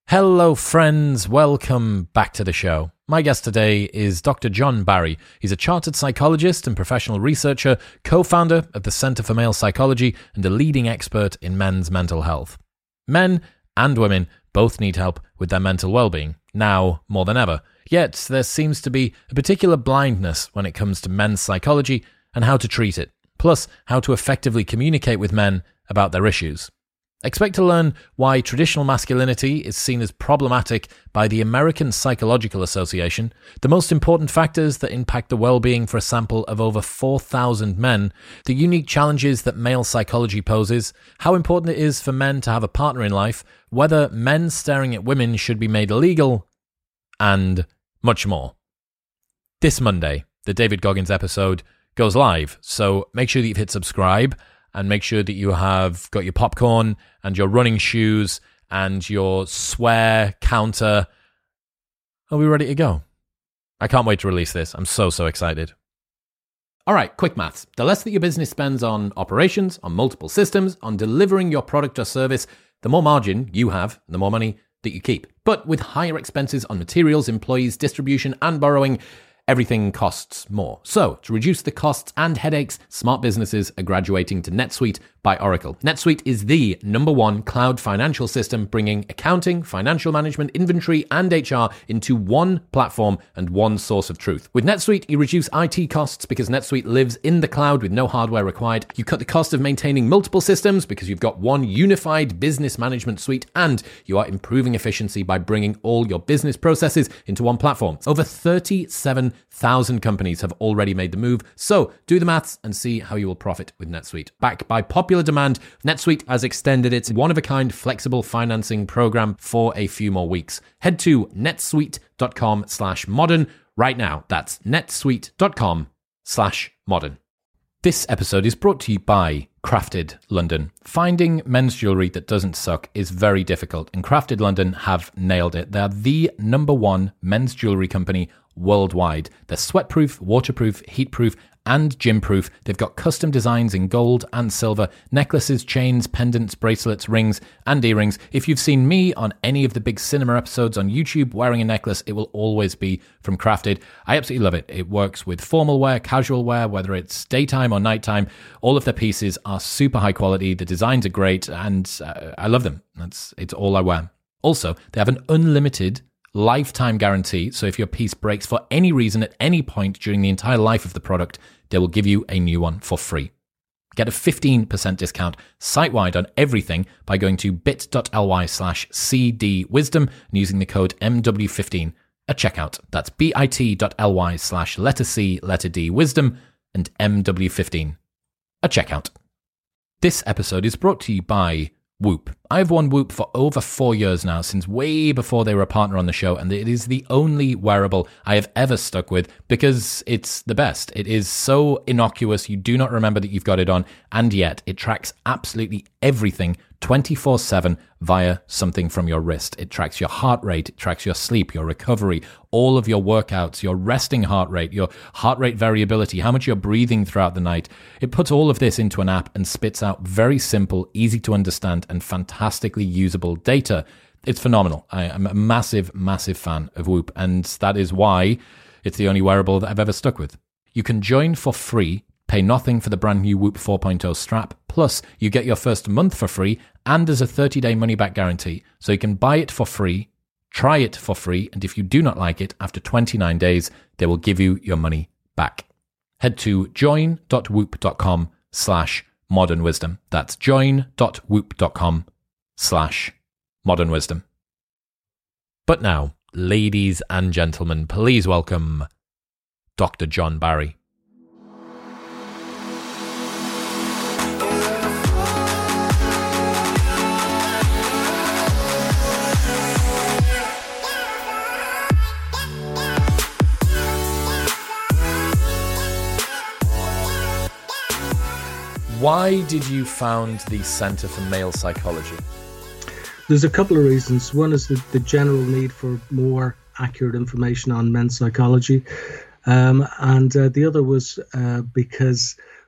Hello friends, welcome back to the show. My guest today is Dr. John Barry. He's a chartered psychologist and professional researcher, co-founder of the Center for Male Psychology and a leading expert in men's mental health. Men and women both need help with their mental well-being, now more than ever. Yet there seems to be a particular blindness when it comes to men's psychology and how to treat it, plus how to effectively communicate with men about their issues. Expect to learn why traditional masculinity is seen as problematic by the American Psychological Association, the most important factors that impact the well-being for a sample of over 4,000 men, the unique challenges that male psychology poses, how important it is for men to have a partner in life, whether men staring at women should be made illegal, and much more. This Monday, the David Goggins episode goes live, so make sure that you've hit subscribe, and make sure that you have got your popcorn and your running shoes and your swear counter. Are we ready to go? I can't wait to release this. I'm so excited. All right, quick maths. The less that your business spends on operations, on multiple systems, on delivering your product or service, the more margin you have, the more money that you keep. But with higher expenses on materials, employees, distribution, and borrowing, everything costs more. So, to reduce the costs and headaches, smart businesses are graduating to NetSuite by Oracle. NetSuite is the #1 cloud financial system, bringing accounting, financial management, inventory, and HR into one platform and one source of truth. With NetSuite, you reduce IT costs because NetSuite lives in the cloud with no hardware required. You cut the cost of maintaining multiple systems because you've got one unified business management suite, and you are improving efficiency by bringing all your business processes into one platform. Over 37,000 companies have already made the move, so do the maths and see how you will profit with NetSuite. Backed by popular demand, NetSuite has extended its one-of-a-kind flexible financing program for a few more weeks. Head to netsuite.com/modern right now. That's netsuite.com/modern. This episode is brought to you by Crafted London. Finding men's jewellery that doesn't suck is very difficult, and Crafted London have nailed it. They're the #1 men's jewellery company worldwide. They're sweatproof, waterproof, heatproof, and gym-proof. They've got custom designs in gold and silver, necklaces, chains, pendants, bracelets, rings, and earrings. If you've seen me on any of the big cinema episodes on YouTube wearing a necklace, it will always be from Crafted. I absolutely love it. It works with formal wear, casual wear, whether it's daytime or nighttime. All of their pieces are super high quality. The designs are great, and I love them. It's all I wear. Also, they have an unlimited lifetime guarantee, so if your piece breaks for any reason at any point during the entire life of the product, they will give you a new one for free. Get a 15% discount site-wide on everything by going to bit.ly/cdwisdom and using the code MW15 at checkout. That's bit.ly/C_D wisdom and MW15 at checkout. This episode is brought to you by Whoop. I've worn Whoop for over 4 years now, since way before they were a partner on the show, and it is the only wearable I have ever stuck with because it's the best. It is so innocuous, you do not remember that you've got it on, and yet it tracks absolutely everything 24/7 via something from your wrist. It tracks your heart rate, it tracks your sleep, your recovery, all of your workouts, your resting heart rate, your heart rate variability, how much you're breathing throughout the night. It puts all of this into an app and spits out very simple, easy to understand, and fantastically usable data. It's phenomenal. I am a massive fan of Whoop, and that is why it's the only wearable that I've ever stuck with. You can join for free, pay nothing for the brand new Whoop 4.0 strap, plus you get your first month for free, and there's a 30-day money-back guarantee. So you can buy it for free, try it for free, and if you do not like it, after 29 days, they will give you your money back. Head to join.whoop.com/modernwisdom. That's join.whoop.com/modernwisdom. But now, ladies and gentlemen, please welcome Dr. John Barry. Why did you found the Center for Male Psychology? There's a couple of reasons. One is the general need for more accurate information on men's psychology. And the other was because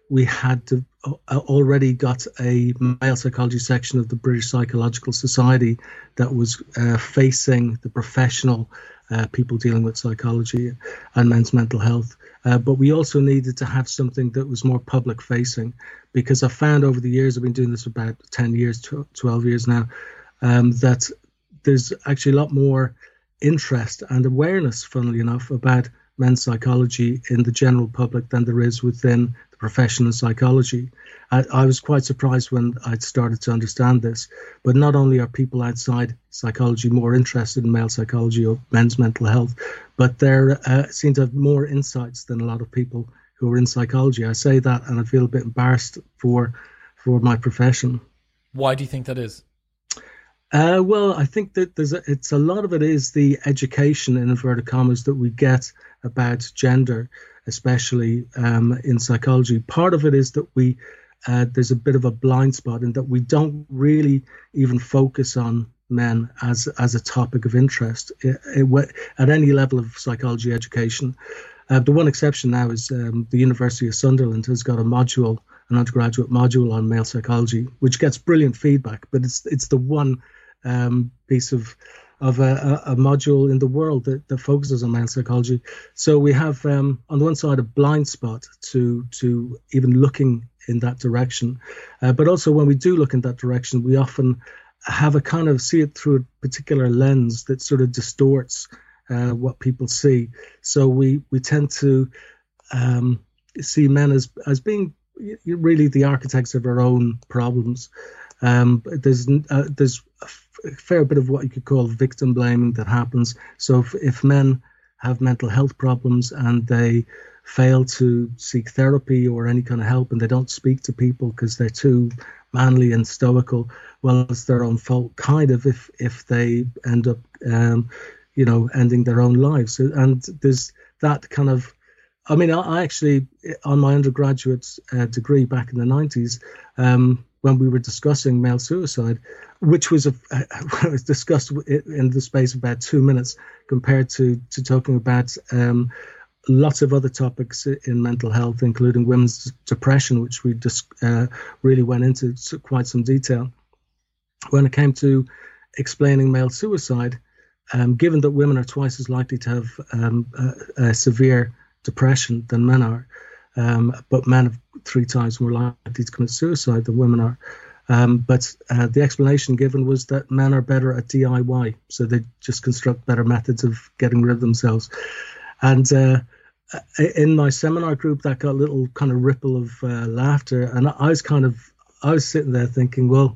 we had already got a male psychology section of the British Psychological Society that was facing the professional people dealing with psychology and men's mental health. But we also needed to have something that was more public facing, because I found over the years, I've been doing this for about 10 years, 12 years now, that there's actually a lot more interest and awareness, funnily enough, about men's psychology in the general public than there is within the profession of psychology. I was quite surprised when I started to understand this, but not only are people outside psychology more interested in male psychology or men's mental health, but they seem to have more insights than a lot of people who are in psychology. I say that and I feel a bit embarrassed for my profession. Why do you think that is? Well, I think that it's a lot of it is the education, in inverted commas, that we get about gender, especially in psychology. Part of it is that there's a bit of a blind spot in that we don't really even focus on men as a topic of interest at any level of psychology education. The one exception now is the University of Sunderland has got an undergraduate module on male psychology, which gets brilliant feedback, but it's the one piece of a module in the world that focuses on male psychology. So we have on the one side a blind spot to even looking in that direction, but also when we do look in that direction, we often have a kind of see it through a particular lens that sort of distorts what people see. So we tend to see men as being really the architects of our own problems. There's a fair bit of what you could call victim blaming that happens. So if men have mental health problems and they fail to seek therapy or any kind of help, and they don't speak to people because they're too manly and stoical, well, it's their own fault, kind of, if they end up ending their own lives. And there's that kind of, I mean, I actually, on my undergraduate degree back in the 90s, when we were discussing male suicide, which was discussed in the space of about 2 minutes compared to talking about lots of other topics in mental health, including women's depression, which we just really went into quite some detail. When it came to explaining male suicide, given that women are twice as likely to have severe depression than men are, but men are 3 times more likely to commit suicide than women are. But the explanation given was that men are better at DIY, so they just construct better methods of getting rid of themselves. And in my seminar group, that got a little kind of ripple of laughter, and I was sitting there thinking, well,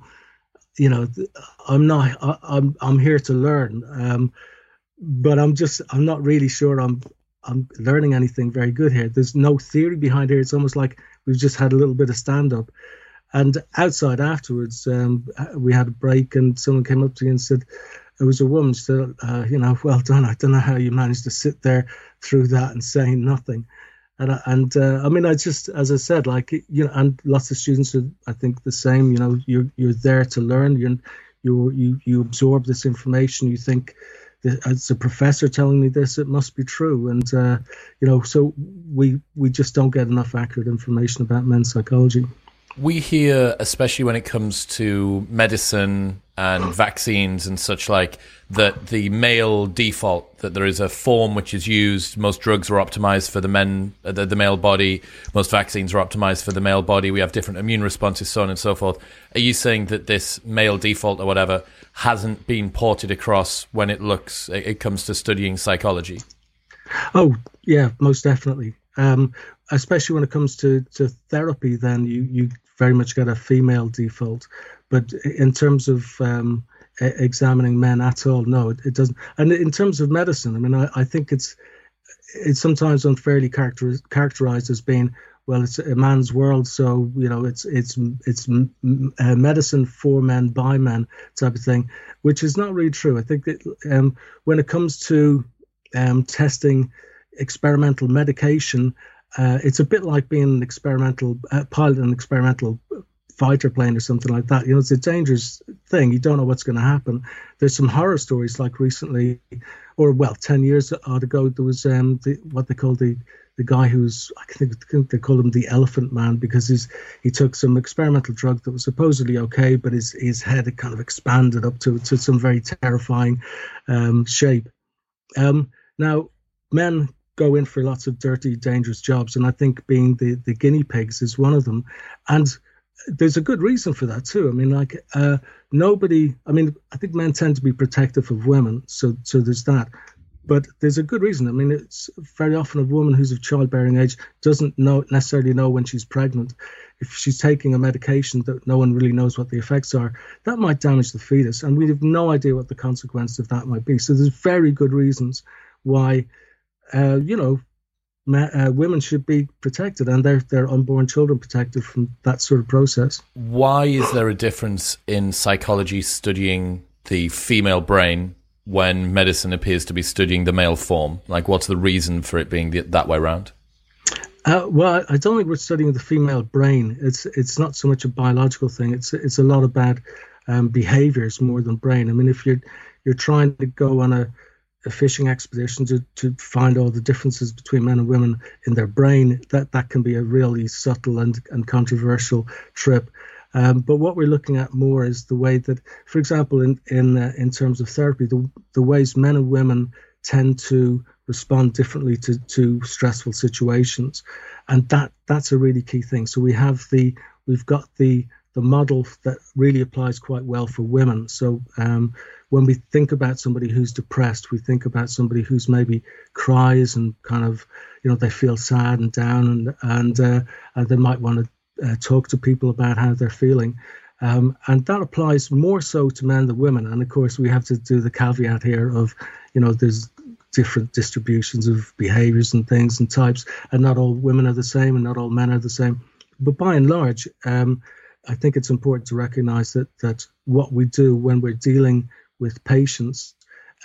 I'm here to learn, but I'm not really sure I'm learning anything very good here. There's no theory behind here. It's almost like we've just had a little bit of stand-up. And outside afterwards, we had a break, and someone came up to me and said, it was a woman, she said, well done. I don't know how you managed to sit there through that and say nothing. And I mean, I just, as I said, and lots of students are, I think, the same. You're there to learn. You absorb this information. You think, as a professor telling me this, it must be true. And so we just don't get enough accurate information about men's psychology. We hear, especially when it comes to medicine and vaccines and such like, that the male default, that there is a form which is used. Most drugs are optimized for the male body. Most vaccines are optimized for the male body. We have different immune responses, so on and so forth. Are you saying that this male default or whatever hasn't been ported across when it comes to studying psychology? Oh, yeah, most definitely. Especially when it comes to therapy, then you very much get a female default. But in terms of examining men at all, no, it doesn't. And in terms of medicine, I mean, I think it's sometimes unfairly characterized as being, well, it's a man's world, so it's medicine for men by men type of thing, which is not really true. I think that when it comes to testing experimental medication, it's a bit like being an experimental pilot, an experimental fighter plane or something like that. It's a dangerous thing. You don't know what's going to happen. There's some horror stories like recently, or 10 years ago, there was what they call the guy who's, I think they call him the Elephant Man, because he took some experimental drug that was supposedly okay, but his head had kind of expanded up to some very terrifying shape. Now, men go in for lots of dirty, dangerous jobs, and I think being the guinea pigs is one of them. And there's a good reason for that too. I mean, I think men tend to be protective of women, so there's that. But there's a good reason. I mean, it's very often a woman who's of childbearing age doesn't necessarily know when she's pregnant. If she's taking a medication that no one really knows what the effects are, that might damage the fetus, and we have no idea what the consequence of that might be. So there's very good reasons why, women should be protected, and their unborn children protected from that sort of process. Why is there a difference in psychology studying the female brain when medicine appears to be studying the male form? Like, what's the reason for it being that way around? Well, I don't think we're studying the female brain. It's not so much a biological thing. It's a lot about behaviors more than brain. I mean, if you're trying to go on a fishing expedition to find all the differences between men and women in their brain, that can be a really subtle and controversial trip. But what we're looking at more is the way that, for example, in terms of therapy, the ways men and women tend to respond differently to stressful situations, and that's a really key thing. So we've got the model that really applies quite well for women. So when we think about somebody who's depressed, we think about somebody who's maybe cries and kind of, they feel sad and down, and they might want to talk to people about how they're feeling. And that applies more so to men than women. And of course, we have to do the caveat here of, there's different distributions of behaviors and things and types, and not all women are the same and not all men are the same. But by and large, I think it's important to recognize that what we do when we're dealing with patients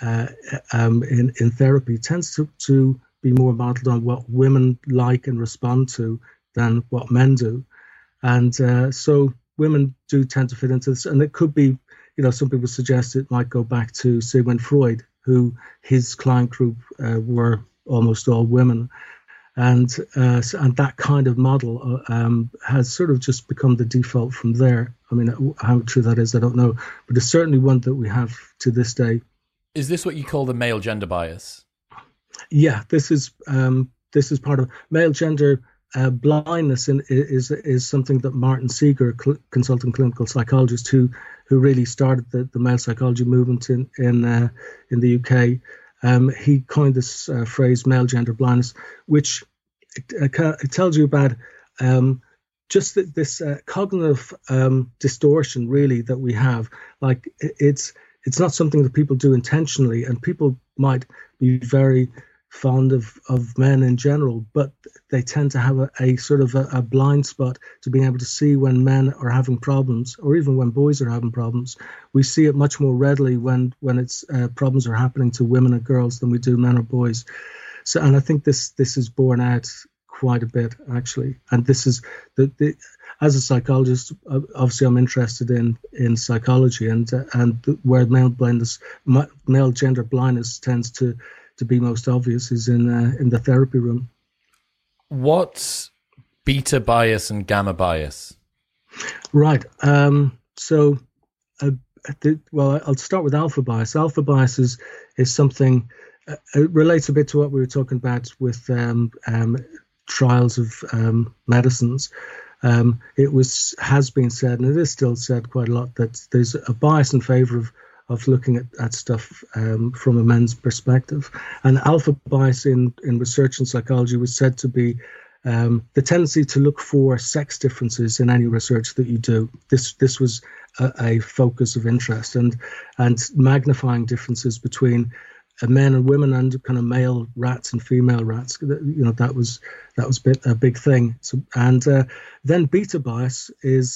in therapy tends to be more modeled on what women like and respond to than what men do. And so women do tend to fit into this. And it could be, some people suggest it might go back to Sigmund Freud, who his client group were almost all women. And that kind of model has sort of just become the default from there. I mean, how true that is, I don't know. But it's certainly one that we have to this day. Is this what you call the male gender bias? Yeah, this is part of male gender blindness. Is something that Martin Seeger, consultant clinical psychologist who really started the male psychology movement in the UK, he coined this phrase, male gender blindness, which it tells you about just this cognitive distortion, really, that we have. Like, it's not something that people do intentionally, and people might be very fond of men in general, but they tend to have a sort of a blind spot to being able to see when men are having problems, or even when boys are having problems. We see it much more readily when it's problems are happening to women and girls than we do men or boys. So, and I think this is borne out quite a bit, actually. And this is as a psychologist, obviously I'm interested in psychology, and where male gender blindness tends to be most obvious is in the therapy room. What's beta bias and gamma bias? Right. I'll start with alpha bias. Alpha bias is something. It relates a bit to what we were talking about with trials of medicines. It has been said, and it is still said quite a lot, that there's a bias in favor of looking at stuff from a men's perspective. And alpha bias in research and psychology was said to be the tendency to look for sex differences in any research that you do. This was a focus of interest, and magnifying differences between men and women, and kind of male rats and female rats. That was a big thing. So, and then beta bias is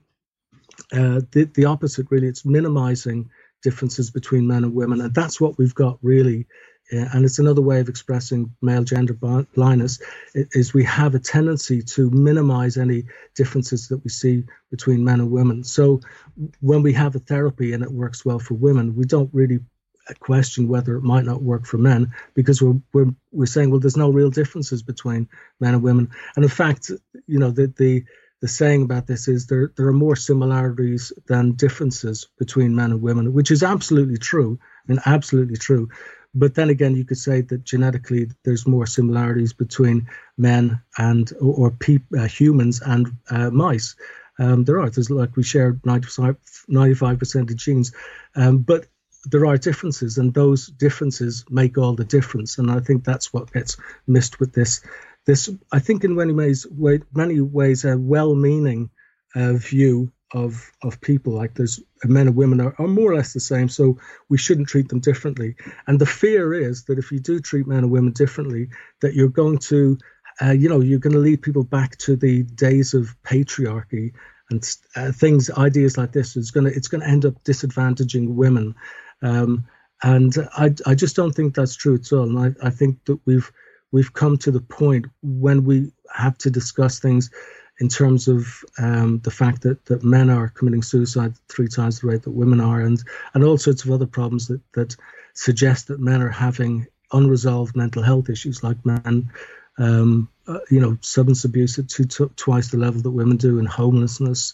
the opposite, really. It's minimizing differences between men and women, and that's what we've got really and it's another way of expressing male gender blindness, is we have a tendency to minimize any differences that we see between men and women. So when we have a therapy and it works well for women, we don't really question whether it might not work for men, because we're saying, well, there's no real differences between men and women. And in fact, the saying about this is there are more similarities than differences between men and women, which is absolutely true. I mean, absolutely true. But then again, you could say that genetically there's more similarities between men and humans and mice. There's like we share 95% of genes, but there are differences, and those differences make all the difference. And I think that's what gets missed with this. I think in many ways a well-meaning view of people, like there's men and women are more or less the same, so we shouldn't treat them differently. And the fear is that if you do treat men and women differently, that you're going to you're going to lead people back to the days of patriarchy and ideas like this. It's going to end up disadvantaging women, and I just don't think that's true at all. And I think that we've come to the point when we have to discuss things in terms of the fact that men are committing suicide 3 times the rate that women are, and all sorts of other problems that suggest that men are having unresolved mental health issues, like men, substance abuse at twice the level that women do, and homelessness,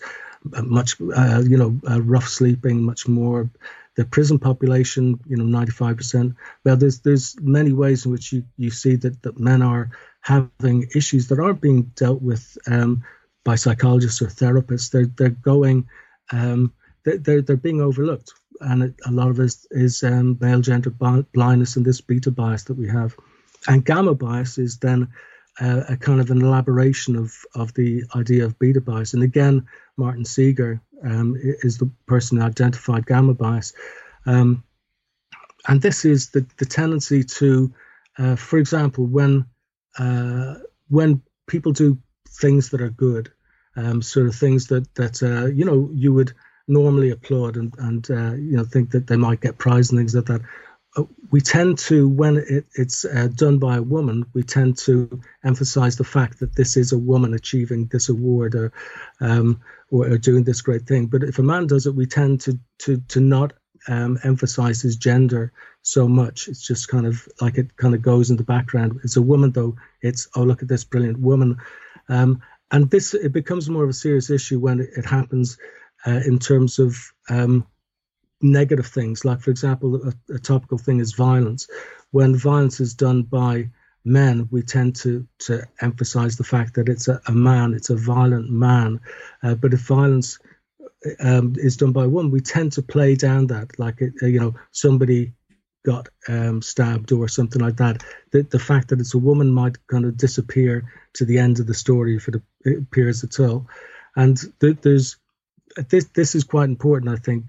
rough sleeping, much more. The prison population, 95%. Well, there's many ways in which you see that men are having issues that aren't being dealt with by psychologists or therapists. They're going, they're being overlooked, and a lot of it is male gender blindness and this beta bias that we have. And gamma bias is then a kind of an elaboration of the idea of beta bias. And again, Martin Seeger is the person who identified gamma bias. And this is the tendency to, for example, when people do things that are good, sort of things that you would normally applaud and think that they might get prize and things like that. We tend to, when it's done by a woman, we tend to emphasize the fact that this is a woman achieving this award or doing this great thing. But if a man does it, we tend to not emphasize his gender so much. It's just kind of like it kind of goes in the background. It's a woman, though. It's, oh, look at this brilliant woman. And it becomes more of a serious issue when it happens in terms of negative things, like, for example, a topical thing is violence. When violence is done by men, we tend to emphasize the fact that it's a man, it's a violent man. But if violence is done by a woman, we tend to play down that, like somebody got stabbed or something like that. The fact that it's a woman might kind of disappear to the end of the story if it appears at all. And this is quite important, I think.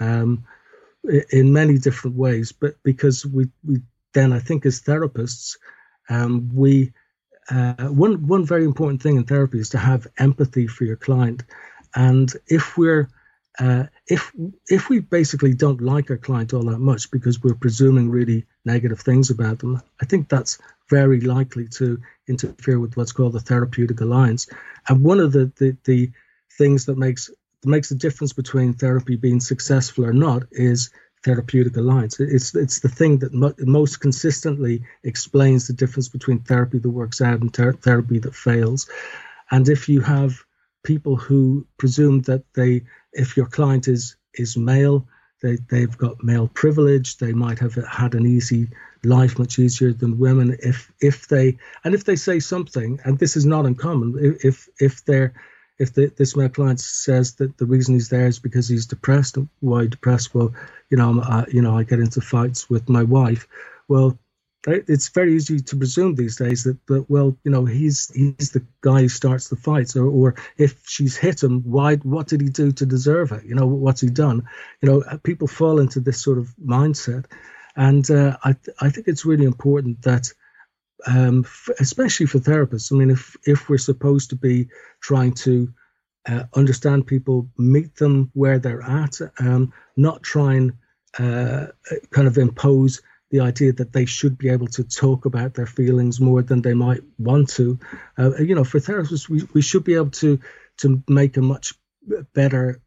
In many different ways, but because we then, I think, as therapists, one very important thing in therapy is to have empathy for your client. And if we basically don't like our client all that much because we're presuming really negative things about them, I think that's very likely to interfere with what's called the therapeutic alliance. And one of the things that makes the difference between therapy being successful or not is therapeutic alliance. It's the thing that most consistently explains the difference between therapy that works out and therapy that fails. And if you have people who presume that if your client is male, they've got male privilege, they might have had an easy life, much easier than women. If they say something, and this is not uncommon, if this male client says that the reason he's there is because he's depressed, why depressed? Well, I get into fights with my wife. Well, it's very easy to presume these days that he's the guy who starts the fights, or if she's hit him, what did he do to deserve it? What's he done? People fall into this sort of mindset, and I think it's really important that. Especially for therapists. I mean, if we're supposed to be trying to understand people, meet them where they're at, not try and kind of impose the idea that they should be able to talk about their feelings more than they might want to. For therapists, we should be able to make a much better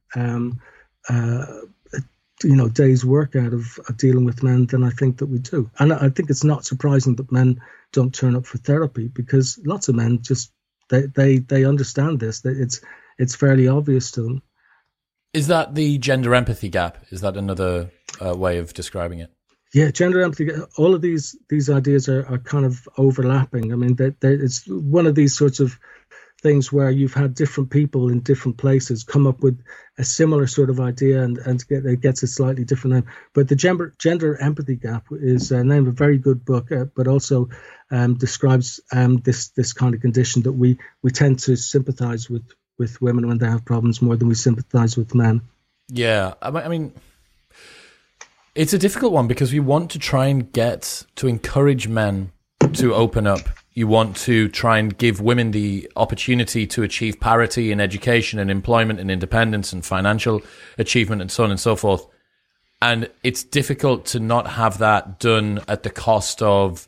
day's work out of dealing with men than I think that we do. And I think it's not surprising that men don't turn up for therapy, because lots of men just they understand this. That it's fairly obvious to them. Is that the gender empathy gap? Is that another way of describing it? Yeah, gender empathy. All of these ideas are kind of overlapping. I mean, it's one of these sorts of things where you've had different people in different places come up with a similar sort of idea, and it gets a slightly different name. But the gender empathy gap is a name of a very good book, but also describes this kind of condition that we tend to sympathise with women when they have problems more than we sympathise with men. Yeah, I mean, it's a difficult one because we want to try and get to encourage men to open up. You want to try and give women the opportunity to achieve parity in education and employment and independence and financial achievement and so on and so forth. And it's difficult to not have that done at the cost of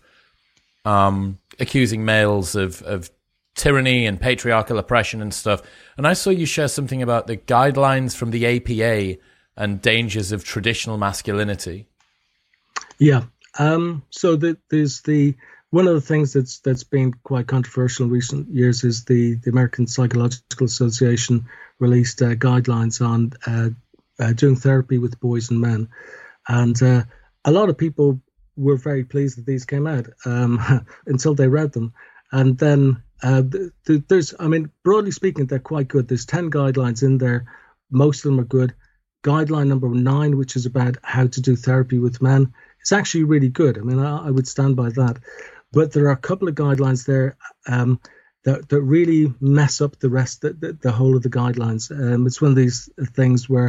accusing males of tyranny and patriarchal oppression and stuff. And I saw you share something about the guidelines from the APA and dangers of traditional masculinity. Yeah. So there's one of the things that's been quite controversial in recent years is the American Psychological Association released guidelines on doing therapy with boys and men. And a lot of people were very pleased that these came out until they read them. And then broadly speaking, they're quite good. There's 10 guidelines in there. Most of them are good. Guideline number 9, which is about how to do therapy with men, it's actually really good. I mean, I would stand by that. But there are a couple of guidelines there that really mess up the rest, the whole of the guidelines. It's one of these things where,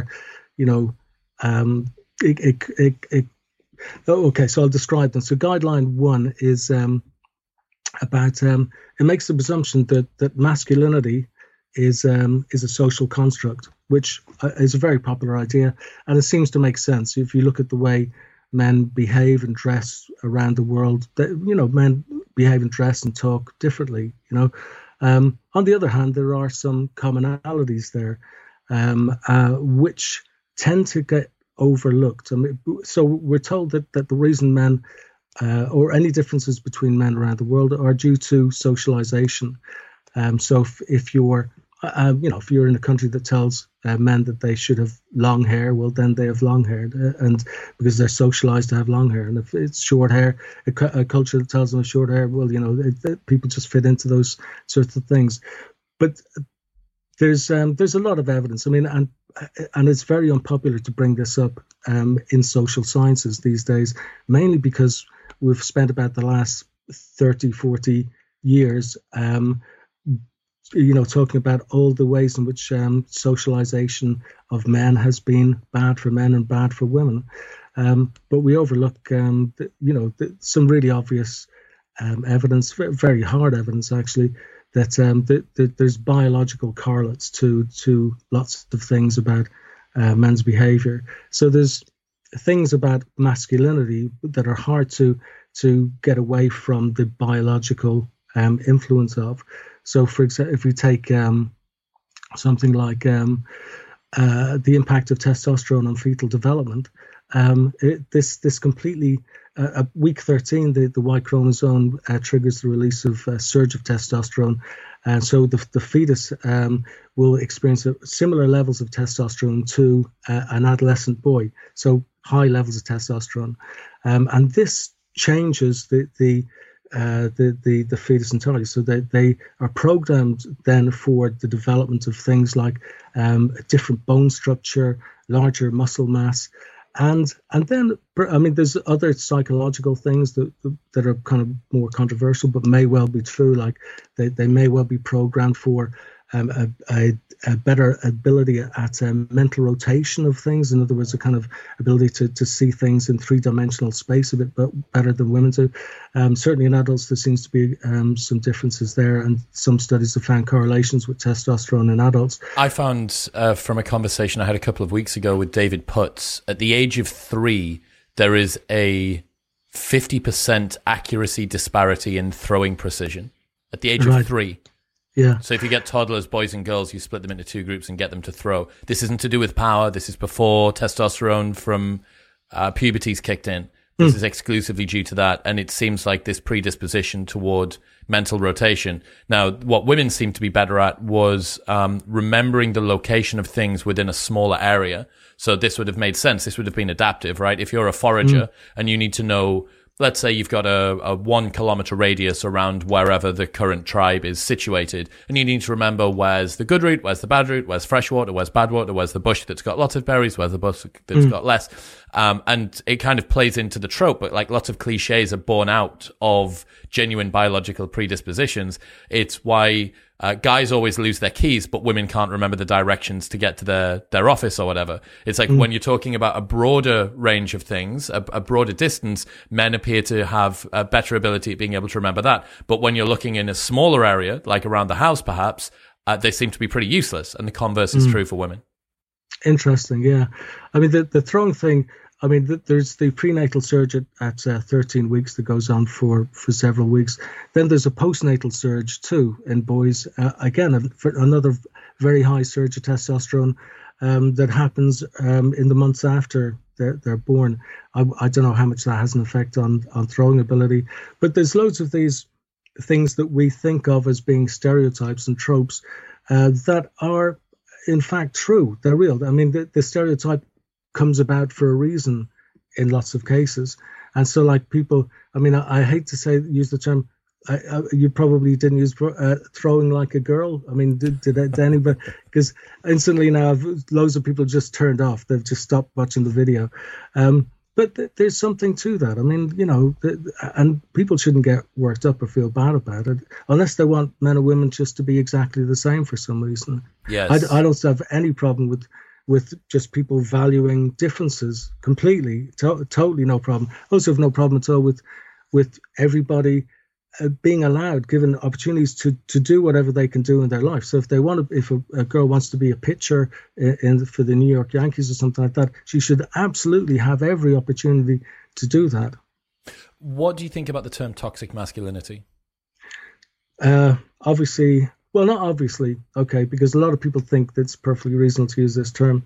okay, so I'll describe them. So guideline 1 is about, it makes the presumption that masculinity is a social construct, which is a very popular idea, and it seems to make sense if you look at the way men behave and dress around the world. Men behave and dress and talk differently. On the other hand, there are some commonalities there, which tend to get overlooked. I mean, so we're told that the reason men or any differences between men around the world are due to socialization. So if you're if you're in a country that tells men that they should have long hair, well, then they have long hair, and because they're socialized to have long hair. And if it's short hair, a culture that tells them short hair, well, people just fit into those sorts of things. But there's a lot of evidence. I mean, and it's very unpopular to bring this up in social sciences these days, mainly because we've spent about the last 30, 40 years talking about all the ways in which socialization of men has been bad for men and bad for women. But we overlook, some really obvious evidence, very hard evidence actually, that there's biological correlates to lots of things about men's behavior. So there's things about masculinity that are hard to get away from the biological influence of. So, for example, if we take something like the impact of testosterone on fetal development, this completely at week 13, the Y chromosome triggers the release of a surge of testosterone, and so the fetus will experience similar levels of testosterone to an adolescent boy. So high levels of testosterone, and this changes the fetus entirely, so that they are programmed then for the development of things like a different bone structure, larger muscle mass, and then there's other psychological things that are kind of more controversial, but may well be true. Like they may well be programmed for a better ability at mental rotation of things. In other words, a kind of ability to see things in three-dimensional space a bit better than women do. Certainly in adults, there seems to be some differences there, and some studies have found correlations with testosterone in adults. I found from a conversation I had a couple of weeks ago with David Putz, at the age of 3, there is a 50% accuracy disparity in throwing precision at the age of 3. Yeah. So if you get toddlers, boys and girls, you split them into 2 groups and get them to throw. This isn't to do with power. This is before testosterone from puberty's kicked in. This is exclusively due to that. And it seems like this predisposition toward mental rotation. Now, what women seem to be better at was remembering the location of things within a smaller area. So this would have made sense. This would have been adaptive, right? If you're a forager and you need to know, let's say you've got a 1 kilometer radius around wherever the current tribe is situated, and you need to remember where's the good route, where's the bad route, where's fresh water, where's bad water, where's the bush that's got lots of berries, where's the bush that's got less. And it kind of plays into the trope, but like lots of cliches are born out of genuine biological predispositions. It's why guys always lose their keys, but women can't remember the directions to get to their office or whatever. It's like when you're talking about a broader range of things, a broader distance, men appear to have a better ability at being able to remember that. But when you're looking in a smaller area, like around the house perhaps, they seem to be pretty useless. And the converse is true for women. Interesting, yeah. I mean, the throwing thing, I mean, there's the prenatal surge at 13 weeks that goes on for several weeks. Then there's a postnatal surge too in boys. Again, for another very high surge of testosterone that happens in the months after they're born. I don't know how much that has an effect on throwing ability, but there's loads of these things that we think of as being stereotypes and tropes that are in fact true. They're real. I mean, the stereotype comes about for a reason in lots of cases. And so like people, I mean, I hate to use the term, you probably didn't use throwing like a girl. I mean, did anybody? Because instantly now loads of people just turned off. They've just stopped watching the video. But there's something to that. I mean, you know, and people shouldn't get worked up or feel bad about it unless they want men and women just to be exactly the same for some reason. Yes. I don't have any problem with just people valuing differences completely. Totally no problem. I also have no problem at all with everybody being allowed, given opportunities to do whatever they can do in their life. So if they want to, if a girl wants to be a pitcher for the New York Yankees or something like that, she should absolutely have every opportunity to do that. What do you think about the term toxic masculinity? Obviously, well, not obviously, okay, because a lot of people think that it's perfectly reasonable to use this term.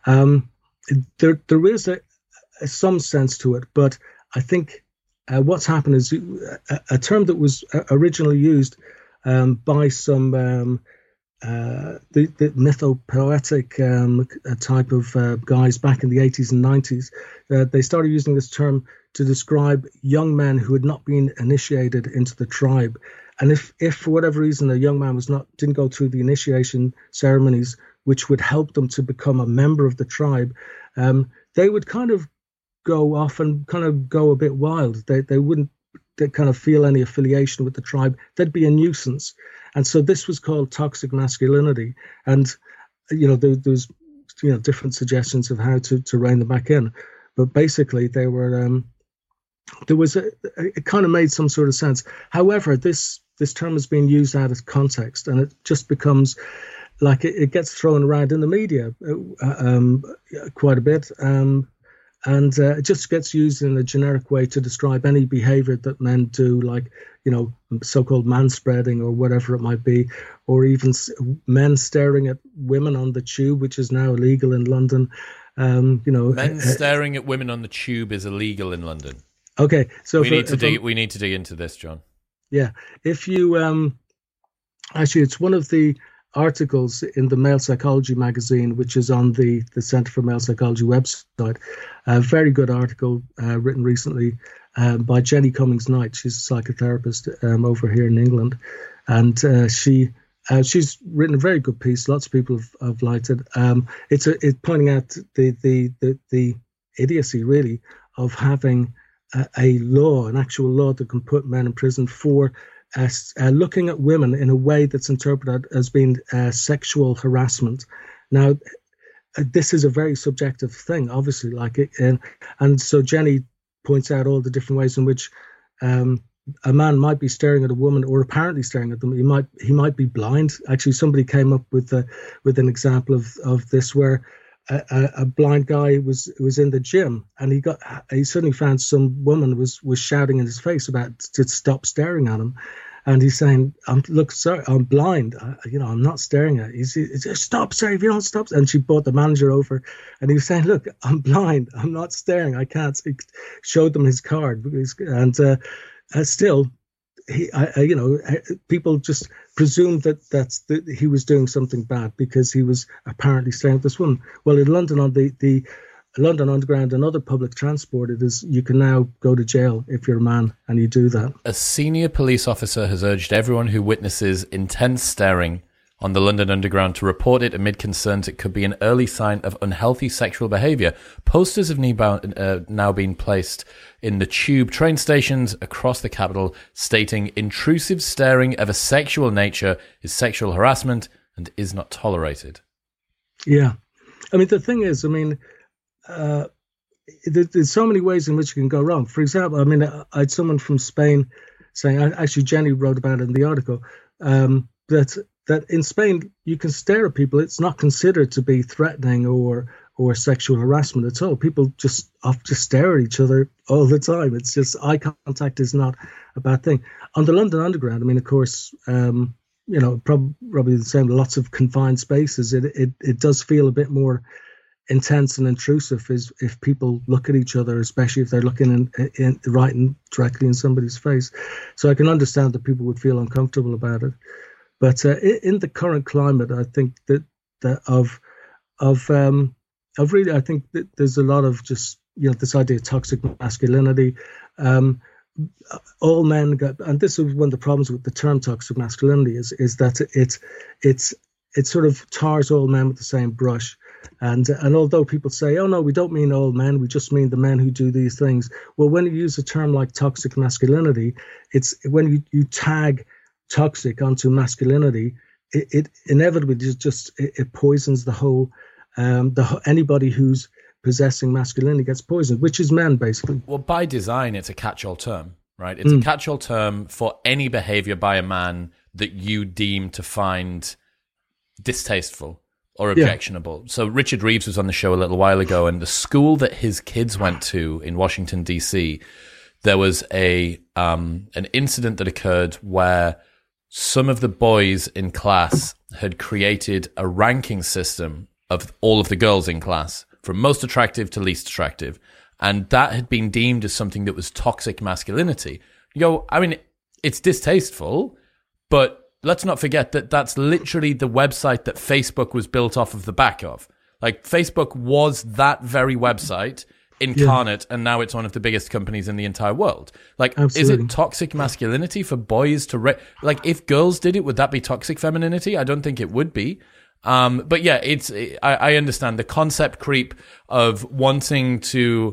There is some sense to it, but I think what's happened is a term that was originally used by some the mythopoetic type of guys back in the 80s and 90s. They started using this term to describe young men who had not been initiated into the tribe. And if for whatever reason a young man didn't go through the initiation ceremonies, which would help them to become a member of the tribe, they would kind of go off and kind of go a bit wild. They wouldn't kind of feel any affiliation with the tribe. They'd be a nuisance. And so this was called toxic masculinity. And, you know, there's, you know, different suggestions of how to rein them back in. But basically they were, it kind of made some sort of sense. However, this term is being used out of context, and it just becomes like it gets thrown around in the media quite a bit. And it just gets used in a generic way to describe any behavior that men do, like, you know, so-called manspreading or whatever it might be, or even men staring at women on the tube, which is now illegal in London. You know, men staring at women on the tube is illegal in London. Okay, so we need to dig into this, John. Yeah, if you actually, it's one of the articles in the Male Psychology magazine, which is on the Centre for Male Psychology website. A very good article written recently by Jenny Cummings-Knight. She's a psychotherapist over here in England, and she's written a very good piece. Lots of people have liked it. It's pointing out the idiocy, really, of having an actual law that can put men in prison for looking at women in a way that's interpreted as being sexual harassment. Now, this is a very subjective thing, obviously, and so Jenny points out all the different ways in which a man might be staring at a woman, or apparently staring at them. He might be blind. Actually, somebody came up with an example of this where a blind guy was in the gym, and he suddenly found some woman was shouting in his face about to stop staring at him. And he's saying, look, sorry, I'm blind. I'm not staring at you. He said, stop staring. If you don't stop. And she brought the manager over, and he was saying, look, I'm blind. I'm not staring. I can't. He showed them his card. And still, people just presumed that he was doing something bad because he was apparently staring at this woman. Well, in London, on the London Underground and other public transport, you can now go to jail if you're a man and you do that. A senior police officer has urged everyone who witnesses intense staring on the London Underground to report it amid concerns it could be an early sign of unhealthy sexual behaviour. Posters have now been placed in the tube train stations across the capital stating intrusive staring of a sexual nature is sexual harassment and is not tolerated. Yeah. I mean, the thing is, there's so many ways in which you can go wrong. For example, I had someone from Spain saying, actually Jenny wrote about it in the article, that in Spain you can stare at people. It's not considered to be threatening or sexual harassment at all. People just stare at each other all the time. It's just eye contact is not a bad thing. On the London Underground, of course, probably the same. Lots of confined spaces. It does feel a bit more intense and intrusive is if people look at each other, especially if they're looking right directly in somebody's face. So I can understand that people would feel uncomfortable about it. But in the current climate, I think that I think that there's a lot of just this idea of toxic masculinity. All men and this is one of the problems with the term toxic masculinity is that it sort of tars all men with the same brush. And although people say, oh, no, we don't mean all men, we just mean the men who do these things. Well, when you use a term like toxic masculinity, it's when you tag toxic onto masculinity, it inevitably just poisons the whole, anybody who's possessing masculinity gets poisoned, which is men, basically. Well, by design, it's a catch-all term, right? It's a catch-all term for any behavior by a man that you deem to find distasteful or objectionable. Yeah. So Richard Reeves was on the show a little while ago, and the school that his kids went to in Washington, D.C., there was an incident that occurred where some of the boys in class had created a ranking system of all of the girls in class, from most attractive to least attractive. And that had been deemed as something that was toxic masculinity. It's distasteful, but let's not forget that that's literally the website that Facebook was built off of the back of. Like, Facebook was that very website incarnate, and now it's one of the biggest companies in the entire world. Like, absolutely. Is it toxic masculinity for boys to... if girls did it, would that be toxic femininity? I don't think it would be. But yeah, I understand the concept creep of wanting to...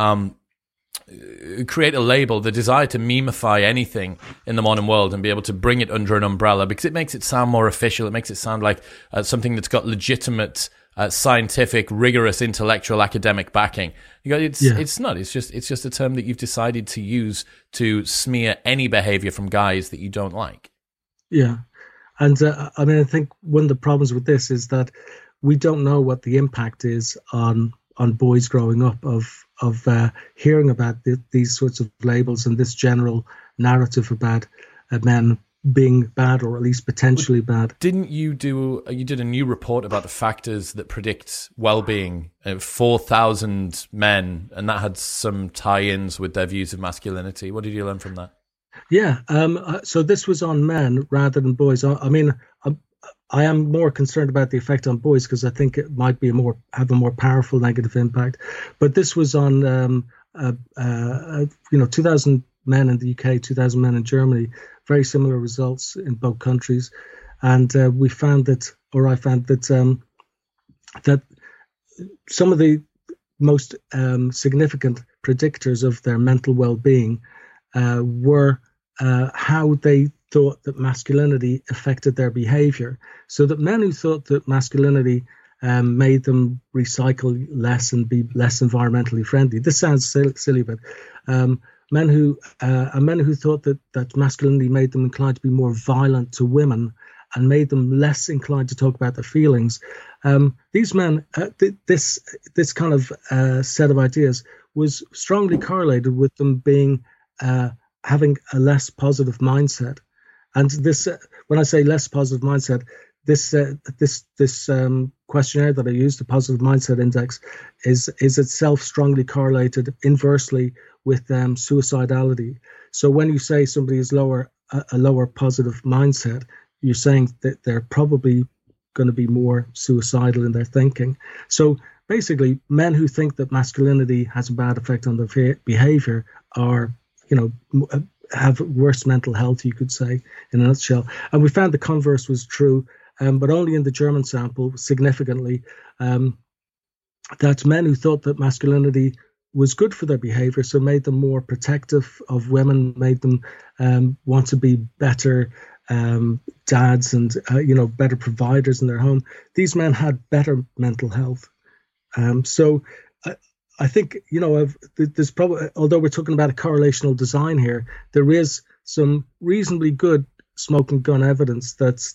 create a label, the desire to memify anything in the modern world and be able to bring it under an umbrella because it makes it sound more official. It makes it sound like something that's got legitimate, scientific, rigorous, intellectual, academic backing. It's not. It's just a term that you've decided to use to smear any behavior from guys that you don't like. Yeah, and I think one of the problems with this is that we don't know what the impact is on boys growing up of hearing about these sorts of labels and this general narrative about men being bad or at least potentially bad. Didn't you did a new report about the factors that predict well-being, 4,000 men, and that had some tie-ins with their views of masculinity. What did you learn from that? Yeah, so this was on men rather than boys. I am more concerned about the effect on boys because I think it might be have a more powerful negative impact. But this was on 2,000 men in the UK, 2,000 men in Germany, very similar results in both countries. And I found that that some of the most significant predictors of their mental well-being were how they thought that masculinity affected their behavior. So that men who thought that masculinity made them recycle less and be less environmentally friendly. This sounds silly, but men who thought that masculinity made them inclined to be more violent to women and made them less inclined to talk about their feelings. These men, this kind of set of ideas was strongly correlated with them being having a less positive mindset. And this, when I say less positive mindset, this questionnaire that I used, the Positive Mindset Index, is itself strongly correlated inversely with suicidality. So when you say somebody is a lower positive mindset, you're saying that they're probably going to be more suicidal in their thinking. So basically, men who think that masculinity has a bad effect on their behavior are, have worse mental health, you could say, in a nutshell. And we found the converse was true, but only in the German sample, significantly, that men who thought that masculinity was good for their behavior, so made them more protective of women, made them want to be better dads and better providers in their home. These men had better mental health. So I think there's probably, although we're talking about a correlational design here, there is some reasonably good smoking gun evidence that's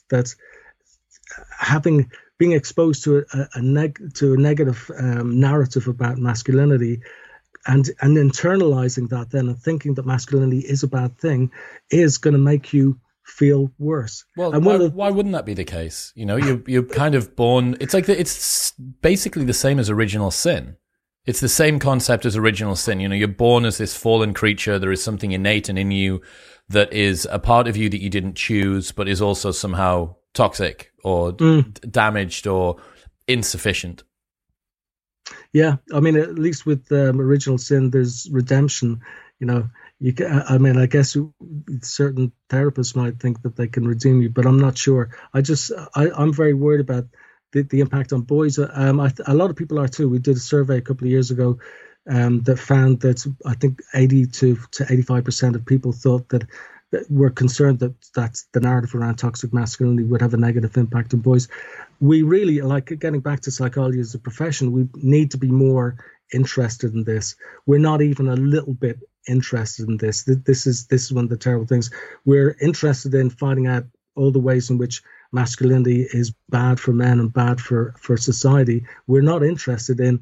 being exposed to a negative narrative about masculinity, and internalizing that then and thinking that masculinity is a bad thing is going to make you feel worse. Well, why wouldn't that be the case? You're kind of born. It's like it's basically the same as original sin. It's the same concept as original sin. You're born as this fallen creature. There is something innate and in you that is a part of you that you didn't choose, but is also somehow toxic or damaged or insufficient. Yeah, I mean, at least with original sin, there's redemption. I guess certain therapists might think that they can redeem you, but I'm not sure. I'm very worried about the impact on boys. A lot of people are too. We did a survey a couple of years ago that found that I think 80 to 85% of people thought that were concerned that the narrative around toxic masculinity would have a negative impact on boys. We really, like, getting back to psychology as a profession, we need to be more interested in this. We're not even a little bit interested in this. This is one of the terrible things. We're interested in finding out all the ways in which masculinity is bad for men and bad for society. We're not interested in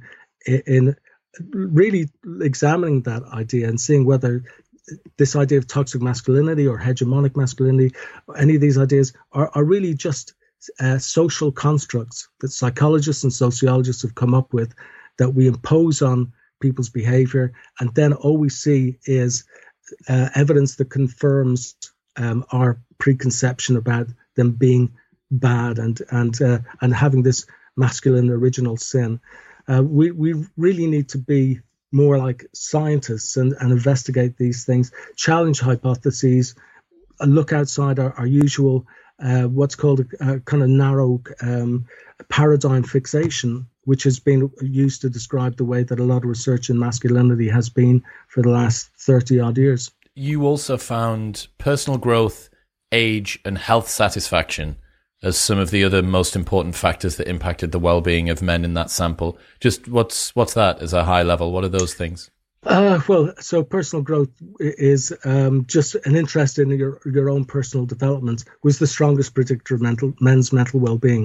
really examining that idea and seeing whether this idea of toxic masculinity or hegemonic masculinity, or any of these ideas are really just social constructs that psychologists and sociologists have come up with that we impose on people's behavior, and then all we see is evidence that confirms our preconception about them being bad and having this masculine original sin. We really need to be more like scientists and investigate these things, challenge hypotheses, look outside our usual what's called a kind of narrow paradigm fixation, which has been used to describe the way that a lot of research in masculinity has been for the last 30 odd years. You also found personal growth, age, and health satisfaction as some of the other most important factors that impacted the well-being of men in that sample. Just what's that as a high level? What are those things? So personal growth is just an interest in your own personal development was the strongest predictor of men's mental well-being.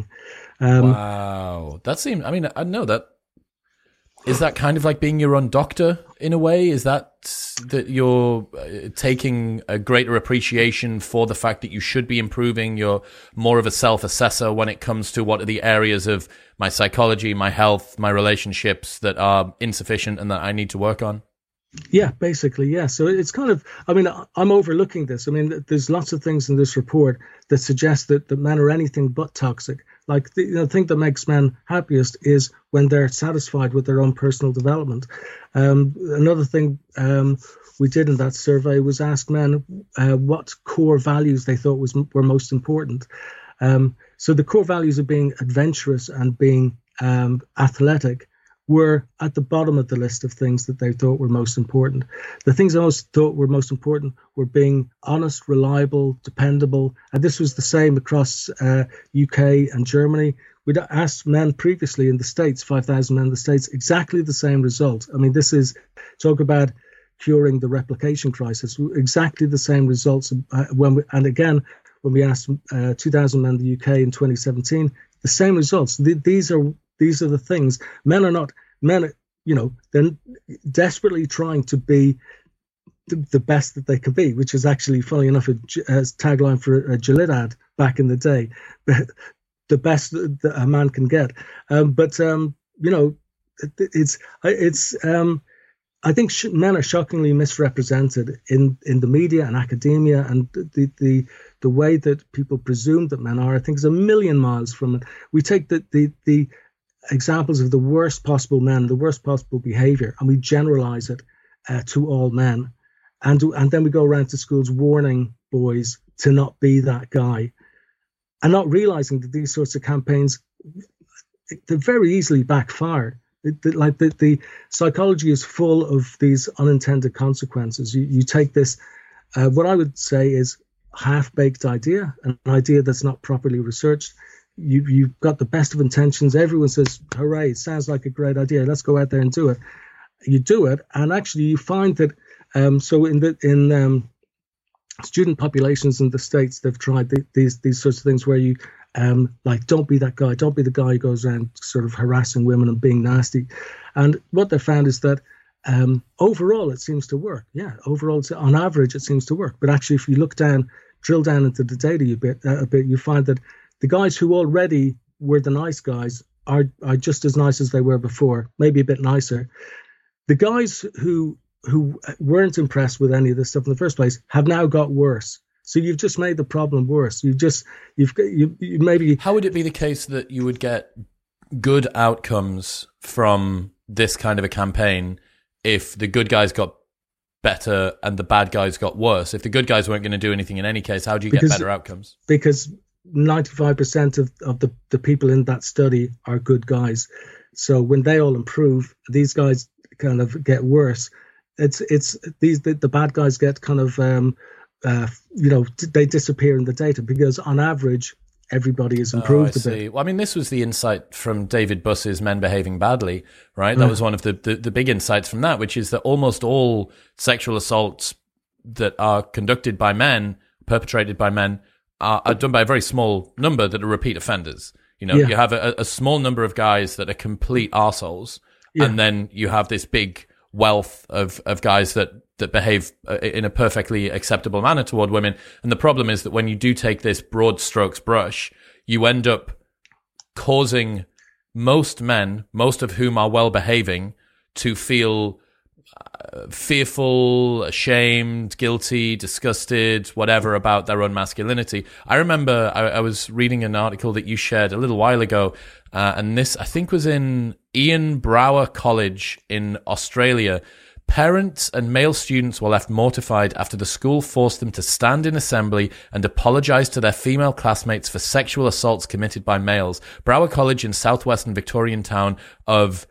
Wow. That seems, I know that. Is that kind of like being your own doctor in a way? Is that you're taking a greater appreciation for the fact that you should be improving? You're more of a self-assessor when it comes to what are the areas of my psychology, my health, my relationships that are insufficient and that I need to work on? Yeah, basically, yeah. So it's kind of, I'm overlooking this. There's lots of things in this report that suggest that men are anything but toxic. Like the thing that makes men happiest is when they're satisfied with their own personal development. Another thing we did in that survey was ask men what core values they thought were most important. So the core values of being adventurous and being athletic were at the bottom of the list of things that they thought were most important. The things I most thought were most important were being honest, reliable, dependable. And this was the same across UK and Germany. We'd asked men previously in the States, 5,000 men in the States, exactly the same result. This is talk about curing the replication crisis, exactly the same results. And again, when we asked 2,000 men in the UK in 2017, the same results. These are the things. Men are, they're desperately trying to be the best that they can be, which is actually, funny enough, a tagline for a Gillette ad back in the day. The best that a man can get. I think men are shockingly misrepresented in the media and academia, and the way that people presume that men are, I think, is a million miles from it. We take the examples of the worst possible men, the worst possible behavior, and we generalize it to all men, and then we go around to schools warning boys to not be that guy, and not realizing that these sorts of campaigns, they very easily backfire. The psychology is full of these unintended consequences. You take this, what I would say is half-baked idea, an idea that's not properly researched. You've got the best of intentions. Everyone says, hooray, it sounds like a great idea. Let's go out there and do it. You do it, and actually you find that, so in student populations in the States, they've tried these sorts of things where you, don't be that guy. Don't be the guy who goes around sort of harassing women and being nasty. And what they found is that overall it seems to work. Yeah, overall, on average, it seems to work. But actually, if you drill down into the data a bit, you find that the guys who already were the nice guys are just as nice as they were before, maybe a bit nicer. The guys who weren't impressed with any of this stuff in the first place have now got worse. So you've just made the problem worse. You maybe. How would it be the case that you would get good outcomes from this kind of a campaign if the good guys got better and the bad guys got worse? If the good guys weren't going to do anything in any case, how do you get better outcomes? Because 95% of the people in that study are good guys. So when they all improve, these guys kind of get worse. The bad guys get kind of they disappear in the data because on average everybody has improved a bit. Well, I mean, this was the insight from David Buss's Men Behaving Badly, right? That was one of the big insights from that, which is that almost all sexual assaults that are conducted by men, perpetrated by men, are done by a very small number that are repeat offenders. You have a small number of guys that are complete arseholes, and then you have this big wealth of guys that behave in a perfectly acceptable manner toward women. And the problem is that when you do take this broad strokes brush, you end up causing most men, most of whom are well behaving, to feel fearful, ashamed, guilty, disgusted, whatever about their own masculinity. I remember I was reading an article that you shared a little while ago, and this, I think, was in Ian Brower College in Australia. Parents and male students were left mortified after the school forced them to stand in assembly and apologize to their female classmates for sexual assaults committed by males. Brower College in southwestern Victorian town of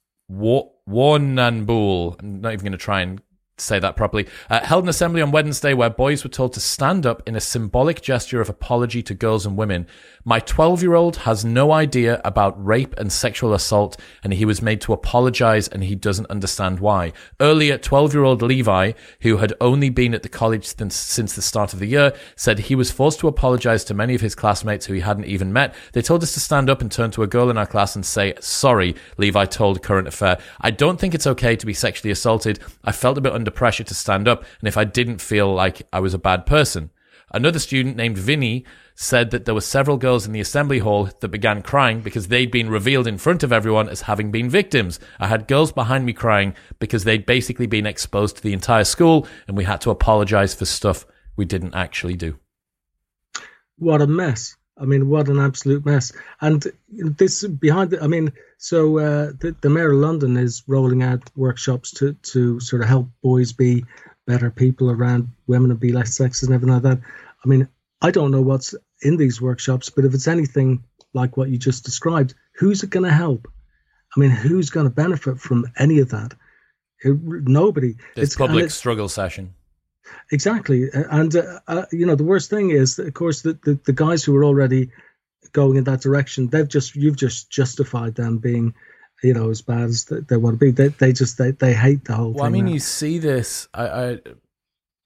Warrnambool, I'm not even going to try and say that properly, held an assembly on Wednesday where boys were told to stand up in a symbolic gesture of apology to girls and women. My 12-year-old has no idea about rape and sexual assault, and he was made to apologize, and he doesn't understand why. Earlier, 12-year-old Levi, who had only been at the college since the start of the year, said he was forced to apologize to many of his classmates who he hadn't even met. They told us to stand up and turn to a girl in our class and say, sorry, Levi told Current Affair. I don't think it's okay to be sexually assaulted. I felt a bit under pressure to stand up, and if I didn't feel like I was a bad person. Another student named Vinny said that there were several girls in the assembly hall that began crying because they'd been revealed in front of everyone as having been victims. I had girls behind me crying because they'd basically been exposed to the entire school, and we had to apologize for stuff we didn't actually do. What a mess. I mean, what an absolute mess. And this behind it, I mean, so the Mayor of London is rolling out workshops to sort of help boys be better people around women and be less sexist and everything like that. I mean, I don't know what's in these workshops, but if it's anything like what you just described, who's it going to help? I mean, who's going to benefit from any of that? Nobody. It's public struggle session. Exactly. And, the worst thing is, of course, the guys who are already going in that direction, you've just justified them being, as bad as they want to be. They hate the whole thing. Well, I mean, now. you see this.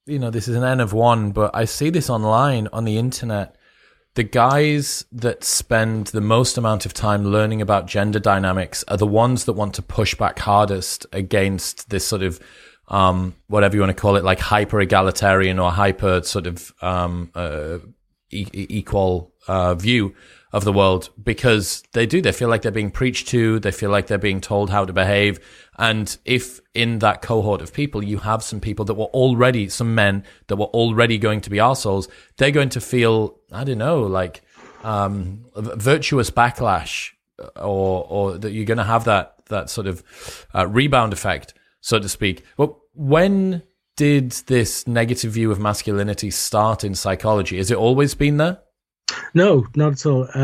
this is an N of one, but I see this online on the internet. The guys that spend the most amount of time learning about gender dynamics are the ones that want to push back hardest against this sort of, whatever you want to call it, like hyper egalitarian or hyper sort of equal view of the world, because they feel like they're being preached to, they feel like they're being told how to behave. And if in that cohort of people you have some people that were already, some men that were already going to be arseholes, they're going to feel, I don't know, like virtuous backlash, or that you're going to have that sort of rebound effect, so to speak. Well, when did this negative view of masculinity start in psychology? Has it always been there? No, not at all.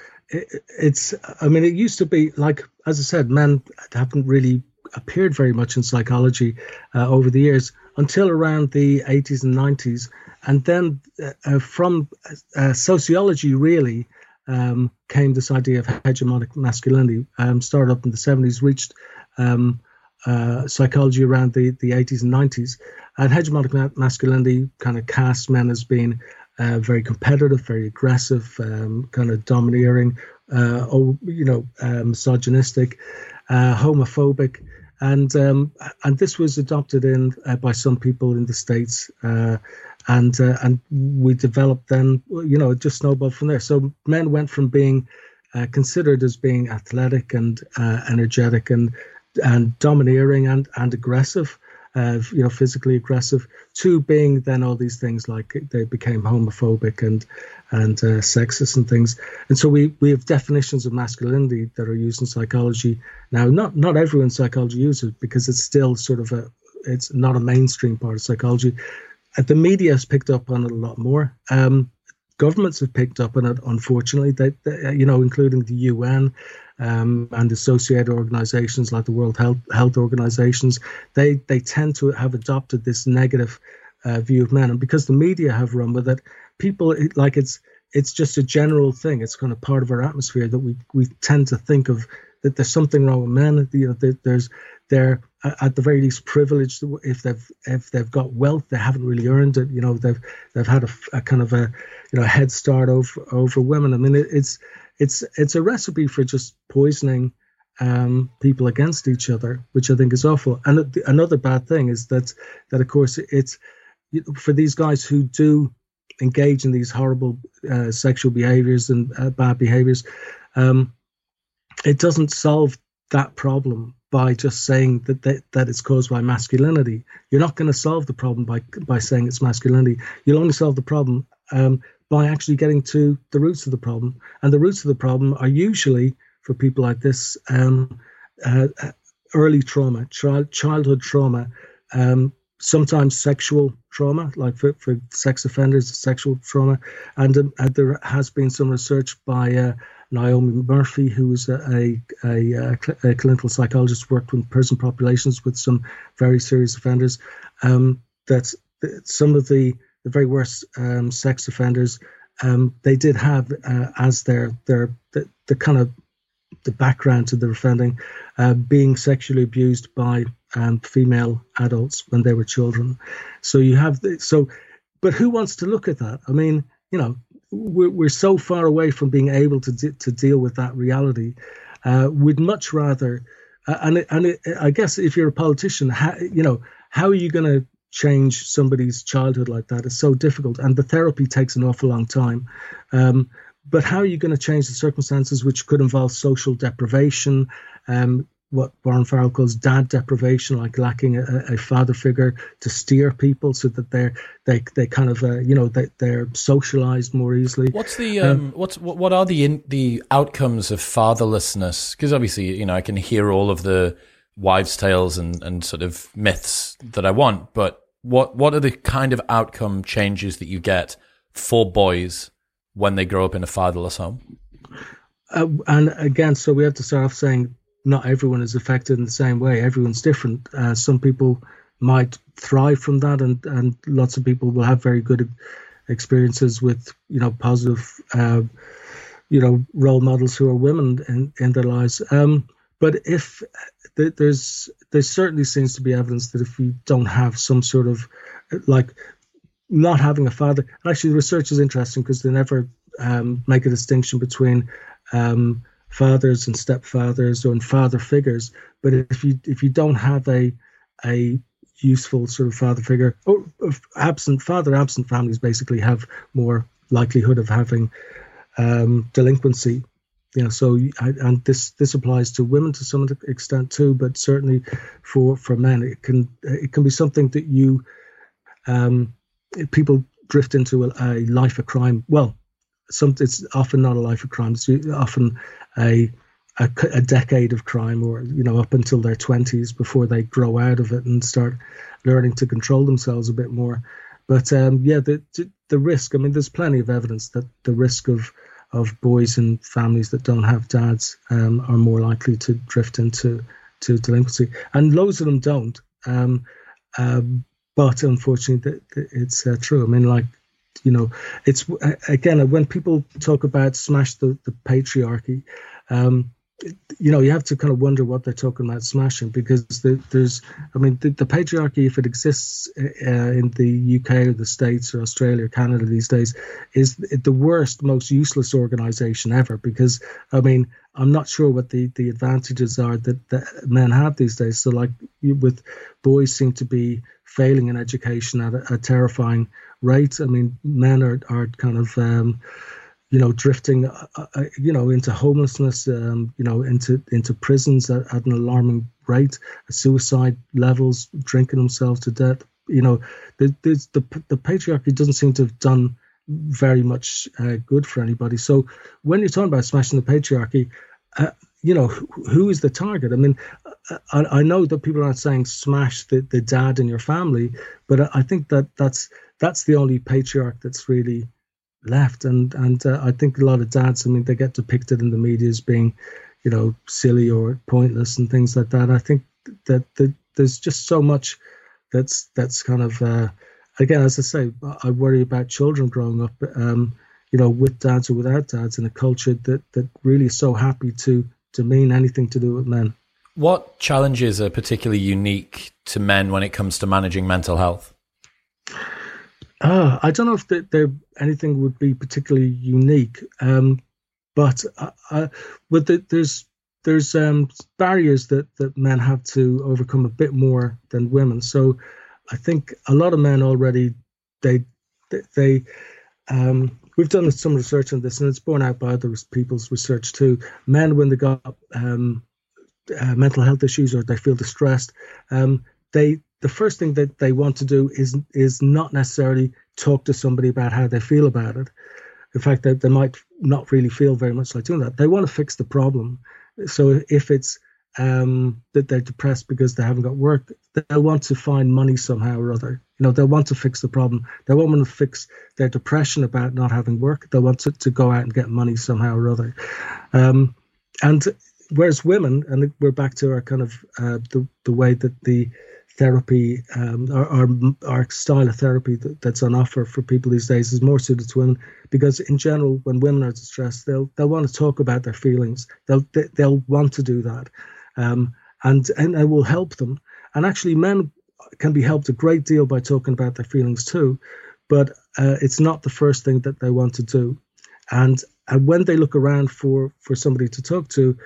It used to be, like, as I said, men haven't really appeared very much in psychology over the years until around the 80s and 90s. And then from sociology, really, came this idea of hegemonic masculinity. Started up in the 70s, reached psychology around the 80s and 90s. And hegemonic masculinity kind of cast men as being very competitive, very aggressive, kind of domineering, misogynistic, homophobic, and this was adopted in by some people in the States, and we developed then. It just snowballed from there. So men went from being considered as being athletic and energetic and domineering and aggressive, physically aggressive, to being then all these things, like they became homophobic and sexist and things. And so we have definitions of masculinity that are used in psychology now. Not everyone in psychology uses it, because it's still sort of it's not a mainstream part of psychology. The media has picked up on it a lot more. Governments have picked up on it, unfortunately. They including the UN. And associated organizations like the World Health Organizations, they tend to have adopted this negative view of men, and because the media have run with it, people it's just a general thing. It's kind of part of our atmosphere that we tend to think of that there's something wrong with men. They're at the very least privileged. If they've got wealth, they haven't really earned it. They've had a kind of a head start over women. I mean, it's a recipe for just poisoning people against each other, which I think is awful. And another bad thing is that of course it's for these guys who do engage in these horrible sexual behaviors and bad behaviors. It doesn't solve that problem by just saying that it's caused by masculinity. You're not going to solve the problem by saying it's masculinity. You'll only solve the problem by actually getting to the roots of the problem. And the roots of the problem are usually, for people like this, early trauma, childhood trauma, sometimes sexual trauma, like for sex offenders, sexual trauma. And there has been some research by Naomi Murphy, who is a clinical psychologist, worked with prison populations with some very serious offenders, that some of the very worst sex offenders, they did have as the kind of the background to the offending, being sexually abused by female adults when they were children. So you have but who wants to look at that? I mean, we're so far away from being able to deal with that reality. We'd much rather, I guess if you're a politician, how are you going to change somebody's childhood like that? It's so difficult, and the therapy takes an awful long time. But how are you going to change the circumstances, which could involve social deprivation, what Warren Farrell calls dad deprivation, like lacking a father figure to steer people so that they kind of they're socialized more easily. What's the what are the outcomes of fatherlessness? Because obviously, I can hear all of the wives' tales and sort of myths that I want, but what are the kind of outcome changes that you get for boys when they grow up in a fatherless home? And again, so we have to start off saying not everyone is affected in the same way. Everyone's different. Some people might thrive from that, and lots of people will have very good experiences with positive role models who are women in their lives. But if there certainly seems to be evidence that if you don't have some sort of like not having a father. Actually, the research is interesting because they never make a distinction between fathers and stepfathers or father figures. But if you don't have a useful sort of father figure, or absent families basically have more likelihood of having delinquency. So and this applies to women to some extent too, but certainly for men, it can be something that you people drift into a life of crime. Well, it's often not a life of crime. It's often a decade of crime, or up until their 20s before they grow out of it and start learning to control themselves a bit more. But the risk. I mean, there's plenty of evidence that the risk of boys in families that don't have dads are more likely to drift into delinquency, and loads of them don't. But unfortunately, it's true. I mean, it's again, when people talk about smash the patriarchy, you have to kind of wonder what they're talking about smashing, because the patriarchy, if it exists in the UK or the States or Australia or Canada these days, is the worst, most useless organization ever, because, I mean, I'm not sure what the advantages are that men have these days. So, with boys seem to be failing in education at a terrifying rate. I mean, men are kind of drifting, into homelessness, into prisons at an alarming rate, suicide levels, drinking themselves to death. The patriarchy doesn't seem to have done very much good for anybody. So when you're talking about smashing the patriarchy, who is the target? I mean, I know that people aren't saying smash the dad in your family, but I think that's the only patriarch that's really left, and I think a lot of dads, I mean, they get depicted in the media as being, silly or pointless and things like that. I think that there's just so much that's kind of again, as I say, I worry about children growing up, with dads or without dads, in a culture that really is so happy to mean anything to do with men. What challenges are particularly unique to men when it comes to managing mental health? I don't know if there anything would be particularly unique, but there's barriers that men have to overcome a bit more than women. So I think a lot of men already we've done some research on this, and it's borne out by other people's research too. Men, when they got mental health issues or they feel distressed, the first thing that they want to do is not necessarily talk to somebody about how they feel about it. In fact, they might not really feel very much like doing that. They want to fix the problem. So if it's that they're depressed because they haven't got work, they'll want to find money somehow or other. They'll want to fix the problem. They won't want to fix their depression about not having work. They'll want to go out and get money somehow or other. And whereas women, and we're back to our kind of the way that the therapy, our style of therapy that's on offer for people these days is more suited to women, because in general, when women are distressed, they'll want to talk about their feelings. They'll want to do that, and it will help them. And actually, men can be helped a great deal by talking about their feelings too, but it's not the first thing that they want to do. And when they look around for somebody to talk to,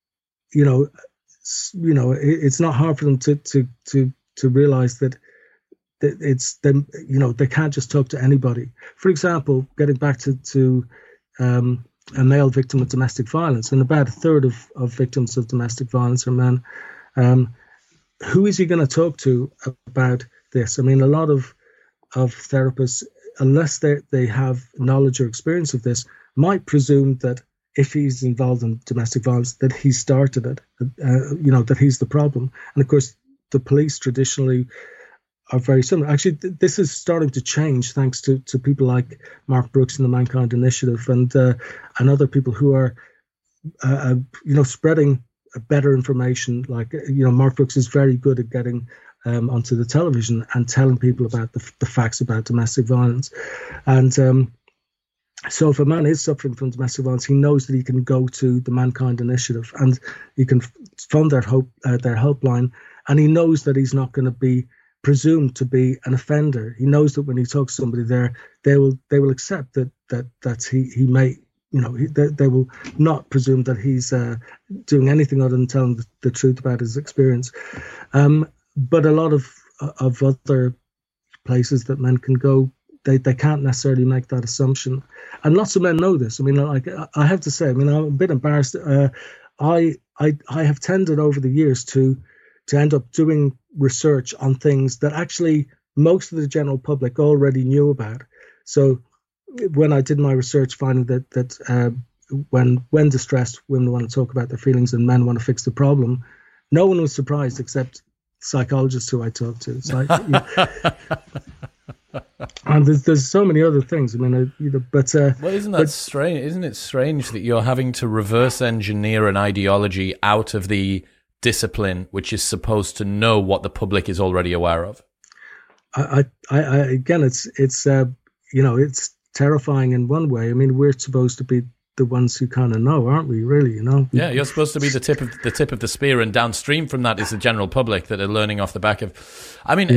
it's not hard for them to realize that it's them. They can't just talk to anybody. For example, getting back to a male victim of domestic violence, and about a third of victims of domestic violence are men. Who is he going to talk to about this? I mean, a lot of therapists, unless they have knowledge or experience of this, might presume that if he's involved in domestic violence, that he started it, that he's the problem. And of course, the police traditionally are very similar. Actually, this is starting to change thanks to people like Mark Brooks and the Mankind Initiative and other people who are, spreading better information. Like, Mark Brooks is very good at getting onto the television and telling people about the facts about domestic violence. And so if a man is suffering from domestic violence, he knows that he can go to the Mankind Initiative and he can phone their helpline, and he knows that he's not going to be presumed to be an offender. He knows that when he talks to somebody there, they will accept that he may, they will not presume that he's doing anything other than telling the truth about his experience. But a lot of other places that men can go, they can't necessarily make that assumption. And lots of men know this. I mean, like, I have to say, I mean, I'm a bit embarrassed. I have tended over the years to end up doing research on things that actually most of the general public already knew about. So when I did my research, finding that when distressed, women want to talk about their feelings and men want to fix the problem, no one was surprised except psychologists who I talked to. So and there's so many other things. I mean, well, isn't that strange? Isn't it strange that you're having to reverse engineer an ideology out of the discipline which is supposed to know what the public is already aware of? Again, it's terrifying in one way. I mean, we're supposed to be the ones who kind of know, aren't we? Really, Yeah, you're supposed to be the tip of the spear, and downstream from that is the general public that are learning off the back of. I mean,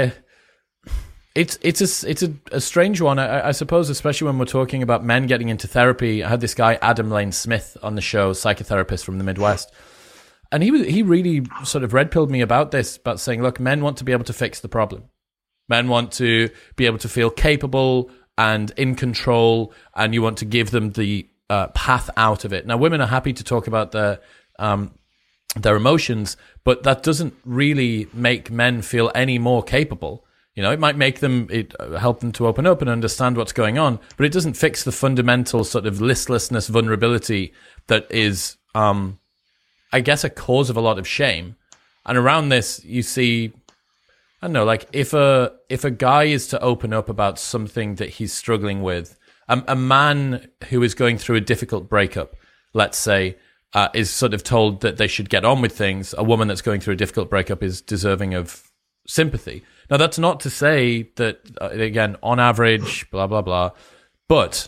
It's a strange one, I suppose, especially when we're talking about men getting into therapy. I had this guy, Adam Lane Smith, on the show, psychotherapist from the Midwest. And he really sort of red-pilled me about this, about saying, look, men want to be able to fix the problem. Men want to be able to feel capable and in control, and you want to give them the path out of it. Now, women are happy to talk about their emotions, but that doesn't really make men feel any more capable. It might help them to open up and understand what's going on, but it doesn't fix the fundamental sort of listlessness, vulnerability that is, I guess, a cause of a lot of shame. And around this, you see, I don't know, like if a guy is to open up about something that he's struggling with, a man who is going through a difficult breakup, let's say, is sort of told that they should get on with things. A woman that's going through a difficult breakup is deserving of sympathy. Now, that's not to say that, again, on average, blah, blah, blah, but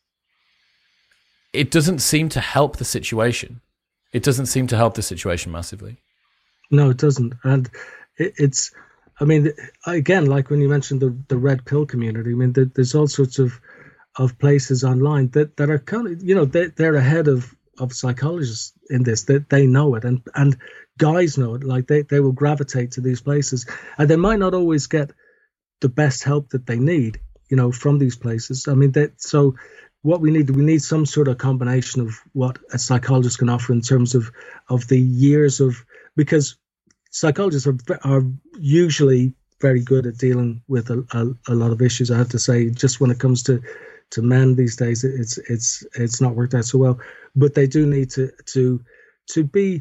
it doesn't seem to help the situation. It doesn't seem to help the situation massively. No, it doesn't. And it's, I mean, again, like when you mentioned the red pill community, I mean, there's all sorts of places online that are kind of, they're ahead of psychologists in this, that they know it, and guys know it. Like they will gravitate to these places, and they might not always get the best help that they need, from these places. I mean, so what we need some sort of combination of what a psychologist can offer in terms of the years of, because psychologists are usually very good at dealing with a lot of issues. I have to say, just when it comes to men these days, it's not worked out so well. But they do need to be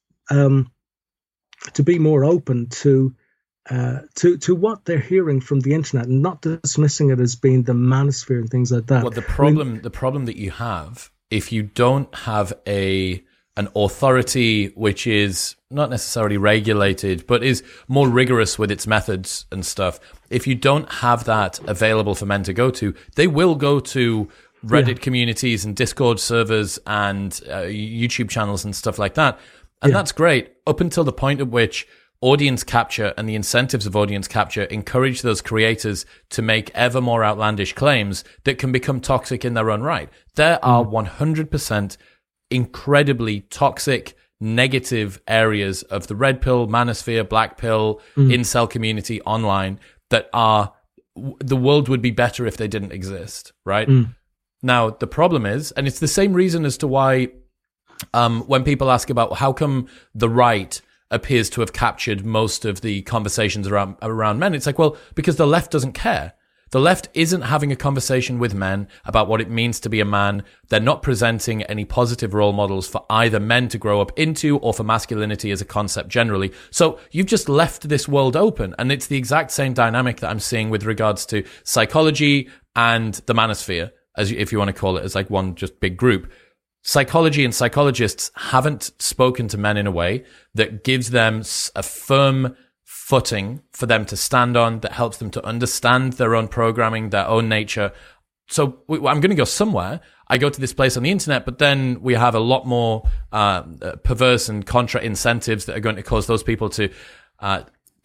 more open to what they're hearing from the internet, and not dismissing it as being the manosphere and things like that. Well, the problem that you have, if you don't have an authority which is not necessarily regulated, but is more rigorous with its methods and stuff, if you don't have that available for men to go to, they will go to Reddit communities and Discord servers and YouTube channels and stuff like that. And that's great up until the point at which audience capture and the incentives of audience capture encourage those creators to make ever more outlandish claims that can become toxic in their own right. There are 100% incredibly toxic, negative areas of the red pill, manosphere, black pill, incel community online that the world would be better if they didn't exist, right? Now, the problem is, and it's the same reason as to why when people ask about how come the right appears to have captured most of the conversations around men, it's like, well, because the left doesn't care. The left isn't having a conversation with men about what it means to be a man. They're not presenting any positive role models for either men to grow up into or for masculinity as a concept generally. So you've just left this world open. And it's the exact same dynamic that I'm seeing with regards to psychology and the manosphere, as if you want to call it, as like one just big group. Psychology and psychologists haven't spoken to men in a way that gives them a firm footing for them to stand on, that helps them to understand their own programming, their own nature. So I'm going to go somewhere. I go to this place on the internet, but then we have a lot more perverse and contra incentives that are going to cause those people to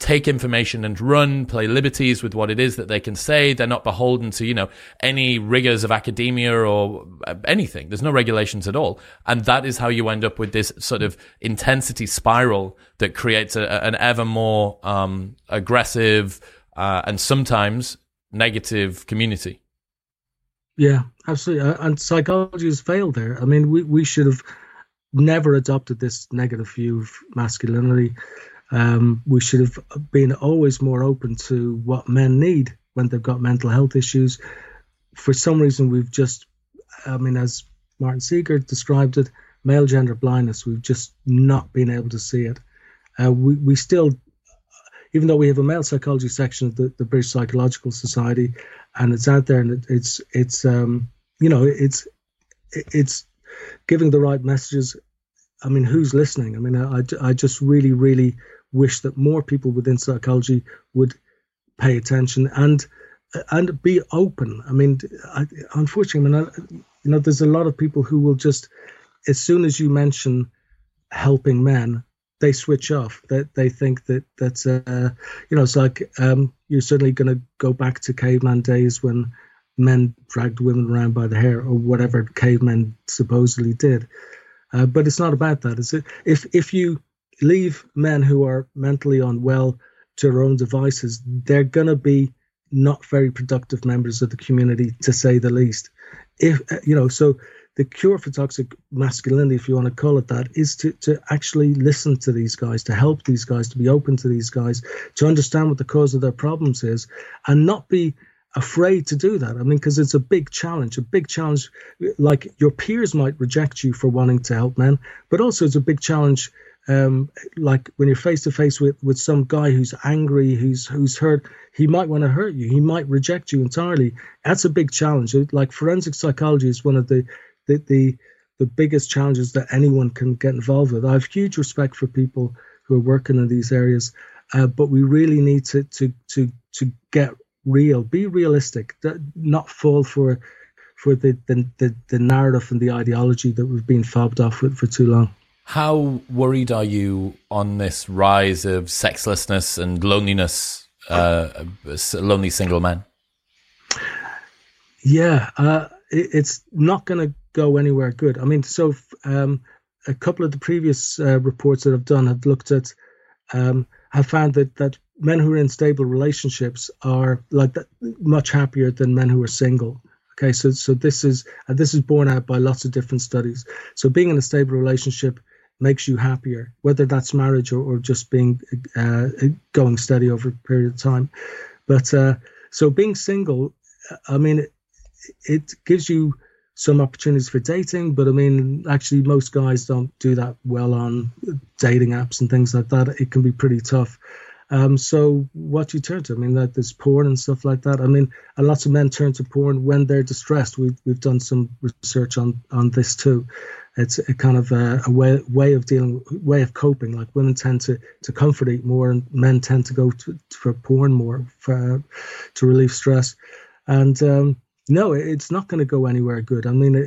take information and run, play liberties with what it is that they can say. They're not beholden to, any rigors of academia or anything. There's no regulations at all. And that is how you end up with this sort of intensity spiral that creates an ever more aggressive and sometimes negative community. Yeah, absolutely. And psychology has failed there. I mean, we should have never adopted this negative view of masculinity. We should have been always more open to what men need when they've got mental health issues. For some reason, we've just, as Martin Seeger described it, male gender blindness. We've just not been able to see it. We still, even though we have a male psychology section of the British Psychological Society, and it's out there, and it's giving the right messages. I mean, who's listening? I mean, I just really, really wish that more people within psychology would pay attention and be open. I mean, unfortunately, there's a lot of people who will just, as soon as you mention helping men, they switch off. They think that's it's like you're certainly going to go back to caveman days when men dragged women around by the hair, or whatever cavemen supposedly did. But it's not about that, is it? If you leave men who are mentally unwell to their own devices, they're going to be not very productive members of the community, to say the least. So the cure for toxic masculinity, if you want to call it that, is to actually listen to these guys, to help these guys, to be open to these guys, to understand what the cause of their problems is, and not be afraid to do that. I mean, because it's a big challenge. Like, your peers might reject you for wanting to help men, but also it's a big challenge. Like when you're face to face with some guy who's angry, who's hurt, he might want to hurt you. He might reject you entirely. That's a big challenge. Like, forensic psychology is one of the biggest challenges that anyone can get involved with. I have huge respect for people who are working in these areas, but we really need to get real, be realistic, not fall for the narrative and the ideology that we've been fobbed off with for too long. How worried are you on this rise of sexlessness and loneliness, lonely single men? Yeah, it's not going to go anywhere good. I mean, so a couple of the previous reports that I've done have looked at, have found that men who are in stable relationships are like that, much happier than men who are single. Okay, so this is borne out by lots of different studies. So being in a stable relationship makes you happier, whether that's marriage or just being going steady over a period of time. But so being single, I mean, it gives you some opportunities for dating, but I mean, actually, most guys don't do that well on dating apps and things like that. It can be pretty tough. So what do you turn to? I mean, that there's porn and stuff like that. I mean, and lots of men turn to porn when they're distressed. We've done some research on this too. It's a kind of a way of coping. Like, women tend to comfort eat more, and men tend to go for porn more to relieve stress. And no, it's not going to go anywhere good. I mean,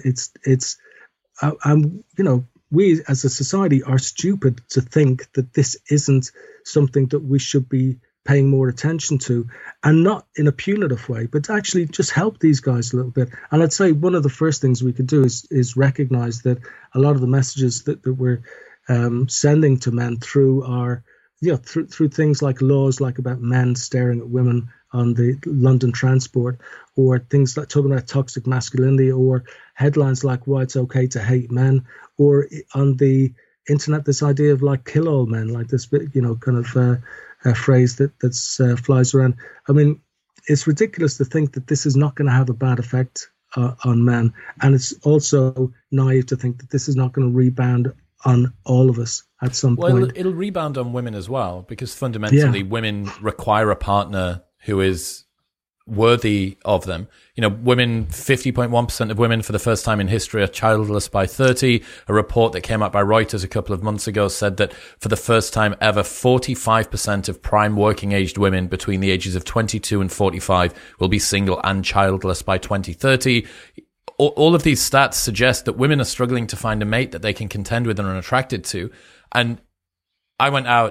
we as a society are stupid to think that this isn't something that we should be paying more attention to, and not in a punitive way, but to actually just help these guys a little bit. And I'd say one of the first things we could do is recognize that a lot of the messages that we're sending to men through our, through things like laws, like about men staring at women on the London transport, or things like talking about toxic masculinity, or headlines like why it's okay to hate men, or on the internet, this idea of like kill all men, like this, kind of a phrase that's flies around. I mean, it's ridiculous to think that this is not going to have a bad effect on men. And it's also naive to think that this is not going to rebound on all of us at some point. Well, it'll rebound on women as well, because fundamentally women require a partner who is worthy of them. Women, 50.1% of women for the first time in history are childless by 30. A report that came out by Reuters a couple of months ago said that for the first time ever, 45% of prime working-aged women between the ages of 22 and 45 will be single and childless by 2030. All of these stats suggest that women are struggling to find a mate that they can contend with and are attracted to. And I went out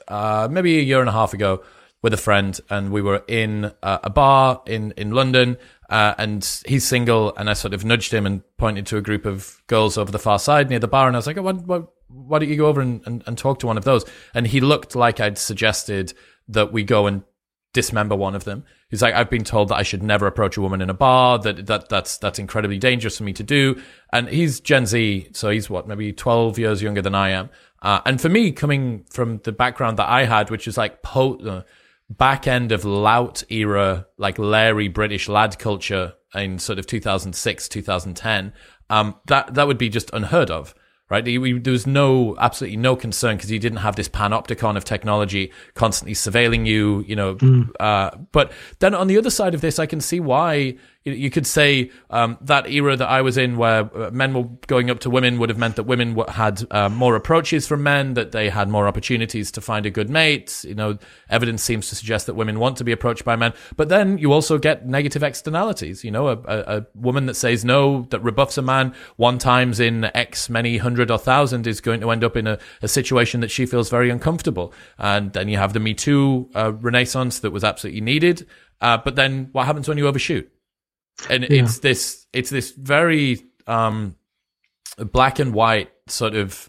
maybe a year and a half ago with a friend, and we were in a bar in London, and he's single, and I sort of nudged him and pointed to a group of girls over the far side near the bar, and I was like, oh, why don't you go over and talk to one of those? And he looked like I'd suggested that we go and dismember one of them. He's like, I've been told that I should never approach a woman in a bar, that's incredibly dangerous for me to do. And he's Gen Z, so he's maybe 12 years younger than I am. And for me, coming from the background that I had, which is like back end of lout era, like Larry British lad culture in sort of 2006, 2010, that would be just unheard of. Right, there was absolutely no concern because you didn't have this panopticon of technology constantly surveilling you, but then on the other side of this, I can see why you could say that era that I was in, where men were going up to women, would have meant that women had more approaches from men, that they had more opportunities to find a good mate. Evidence seems to suggest that women want to be approached by men, but then you also get negative externalities. A woman that says no, that rebuffs a man one times in X many hundred or thousand, is going to end up in a situation that she feels very uncomfortable. And then you have the Me Too renaissance that was absolutely needed. But then what happens when you overshoot? And it's this very black and white sort of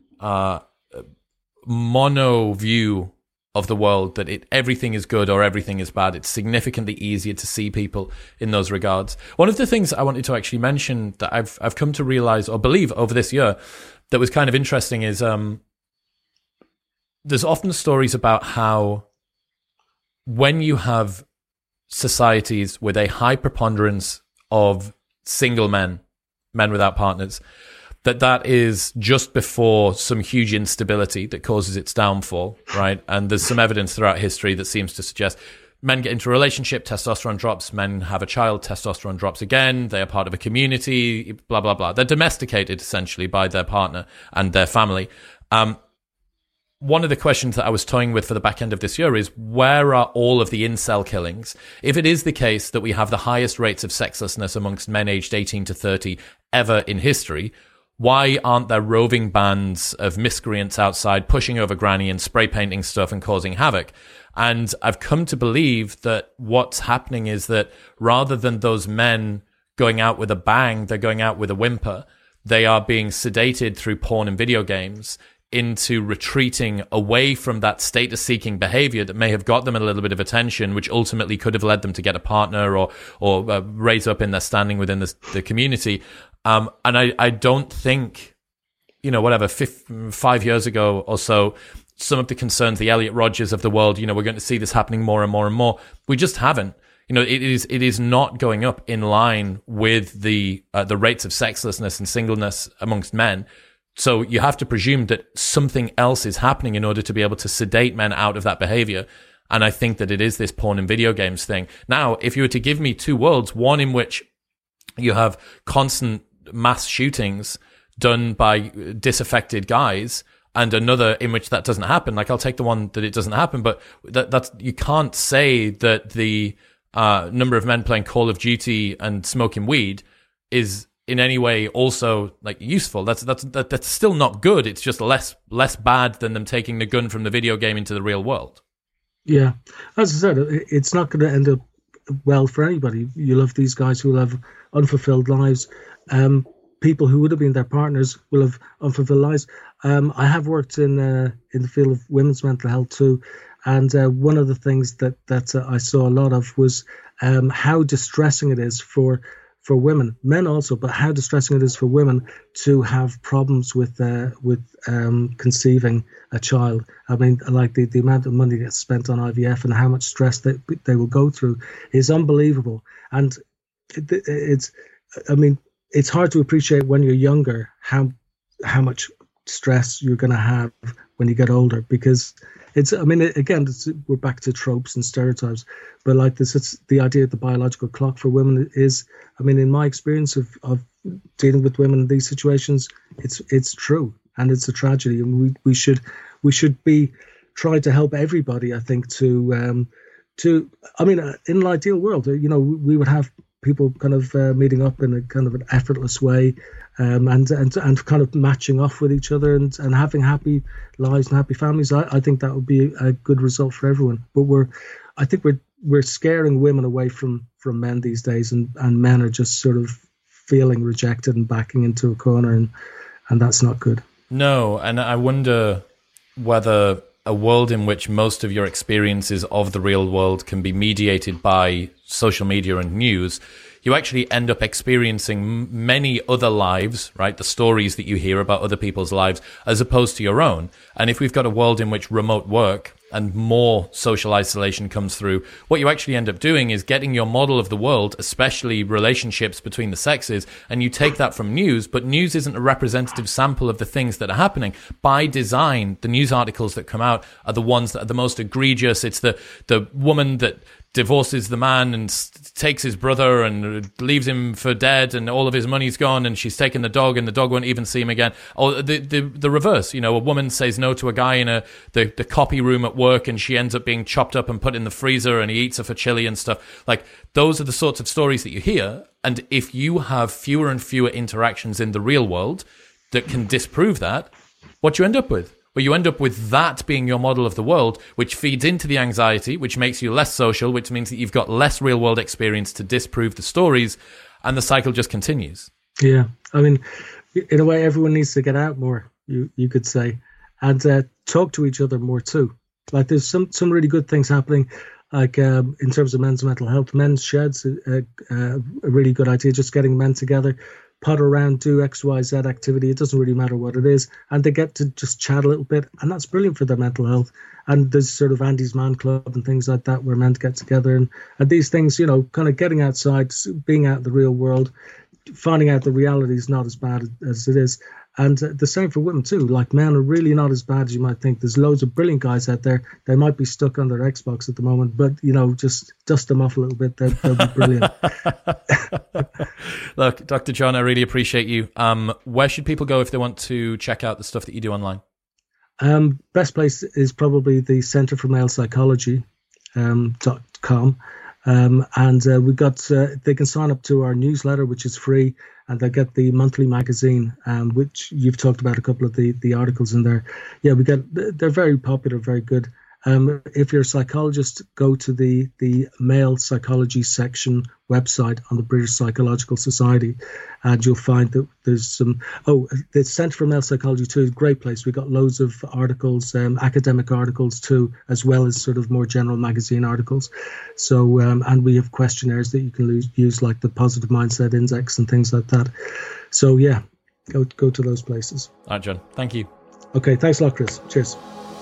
mono view of the world, that everything is good or everything is bad. It's significantly easier to see people in those regards. One of the things I wanted to actually mention that I've come to realize or believe over this year that was kind of interesting is there's often stories about how when you have societies with a high preponderance of single men without partners, that is just before some huge instability that causes its downfall, right? And there's some evidence throughout history that seems to suggest men get into a relationship, testosterone drops, men have a child, testosterone drops again, they are part of a community, blah, blah, blah. They're domesticated, essentially, by their partner and their family. One of the questions that I was toying with for the back end of this year is, where are all of the incel killings? If it is the case that we have the highest rates of sexlessness amongst men aged 18 to 30 ever in history, why aren't there roving bands of miscreants outside pushing over granny and spray painting stuff and causing havoc? And I've come to believe that what's happening is that rather than those men going out with a bang, they're going out with a whimper. They are being sedated through porn and video games into retreating away from that status-seeking behavior that may have got them a little bit of attention, which ultimately could have led them to get a partner or raise up in their standing within the community. And I don't think, 5 years ago or so, some of the concerns, the Elliot Rodgers of the world, we're going to see this happening more and more and more. We just haven't. It is not going up in line with the rates of sexlessness and singleness amongst men. So you have to presume that something else is happening in order to be able to sedate men out of that behavior. And I think that it is this porn and video games thing. Now, if you were to give me two worlds, one in which you have constant mass shootings done by disaffected guys, and another in which that doesn't happen, like I'll take the one that it doesn't happen, but that's you can't say that the number of men playing Call of Duty and smoking weed is in any way also like useful. That's still not good. It's just less bad than them taking the gun from the video game into the real world. Yeah, as I said, it's not going to end up well for anybody. You'll have these guys who will have unfulfilled lives. People who would have been their partners will have unfulfilled lives. I have worked in the field of women's mental health too, and one of the things that I saw a lot of was how distressing it is for women, men also, but how distressing it is for women to have problems with conceiving a child. I mean, like the amount of money that's spent on IVF and how much stress they will go through is unbelievable. And it's hard to appreciate when you're younger how much stress you're going to have when you get older, because we're back to tropes and stereotypes, but like this, it's the idea of the biological clock for women is, in my experience of dealing with women in these situations, it's true, and it's a tragedy, and we should be trying to help everybody, I think, in an ideal world, we would have people kind of meeting up in a kind of an effortless way, and kind of matching off with each other and having happy lives and happy families. I think that would be a good result for everyone. But I think we're scaring women away from men these days, and men are just sort of feeling rejected and backing into a corner, and that's not good. No, and I wonder whether a world in which most of your experiences of the real world can be mediated by social media and news, you actually end up experiencing many other lives, right? The stories that you hear about other people's lives as opposed to your own. And if we've got a world in which remote work and more social isolation comes through, what you actually end up doing is getting your model of the world, especially relationships between the sexes, and you take that from news, but news isn't a representative sample of the things that are happening. By design, the news articles that come out are the ones that are the most egregious. It's the woman that divorces the man and takes his brother and leaves him for dead, and all of his money's gone, and she's taken the dog, and the dog won't even see him again. Or the reverse, a woman says no to a guy in the copy room at work, and she ends up being chopped up and put in the freezer, and he eats her for chili and stuff. Like, those are the sorts of stories that you hear. And if you have fewer and fewer interactions in the real world that can disprove that, what you end up with? Well, you end up with that being your model of the world, which feeds into the anxiety, which makes you less social, which means that you've got less real-world experience to disprove the stories, and the cycle just continues. Yeah. I mean, in a way, everyone needs to get out more, you could say, and talk to each other more too. Like, there's some really good things happening, like in terms of men's mental health. Men's Sheds, a really good idea, just getting men together, potter around, do XYZ activity. It doesn't really matter what it is, and they get to just chat a little bit, and that's brilliant for their mental health. And there's sort of Andy's Man Club and things like that where men get together, and these things, kind of getting outside, being out in the real world, finding out the reality is not as bad as it is. And the same for women too. Like, men are really not as bad as you might think. There's loads of brilliant guys out there. They might be stuck on their Xbox at the moment, but just dust them off a little bit. They'll be brilliant. Look, Dr. John, I really appreciate you. Where should people go if they want to check out the stuff that you do online? Best place is probably the Centre for Male Psychology .com. And we got they can sign up to our newsletter, which is free, and they get the monthly magazine, which you've talked about a couple of the articles in there. Yeah, they're very popular, very good. If you're a psychologist, go to the male psychology section website on the British Psychological Society, and you'll find that there's some. The Centre for Male Psychology too is a great place. We've got loads of articles, academic articles too, as well as sort of more general magazine articles. So, and we have questionnaires that you can use, like the Positive Mindset Index and things like that. So yeah, go to those places. All right, John. Thank you. Okay, thanks a lot, Chris. Cheers.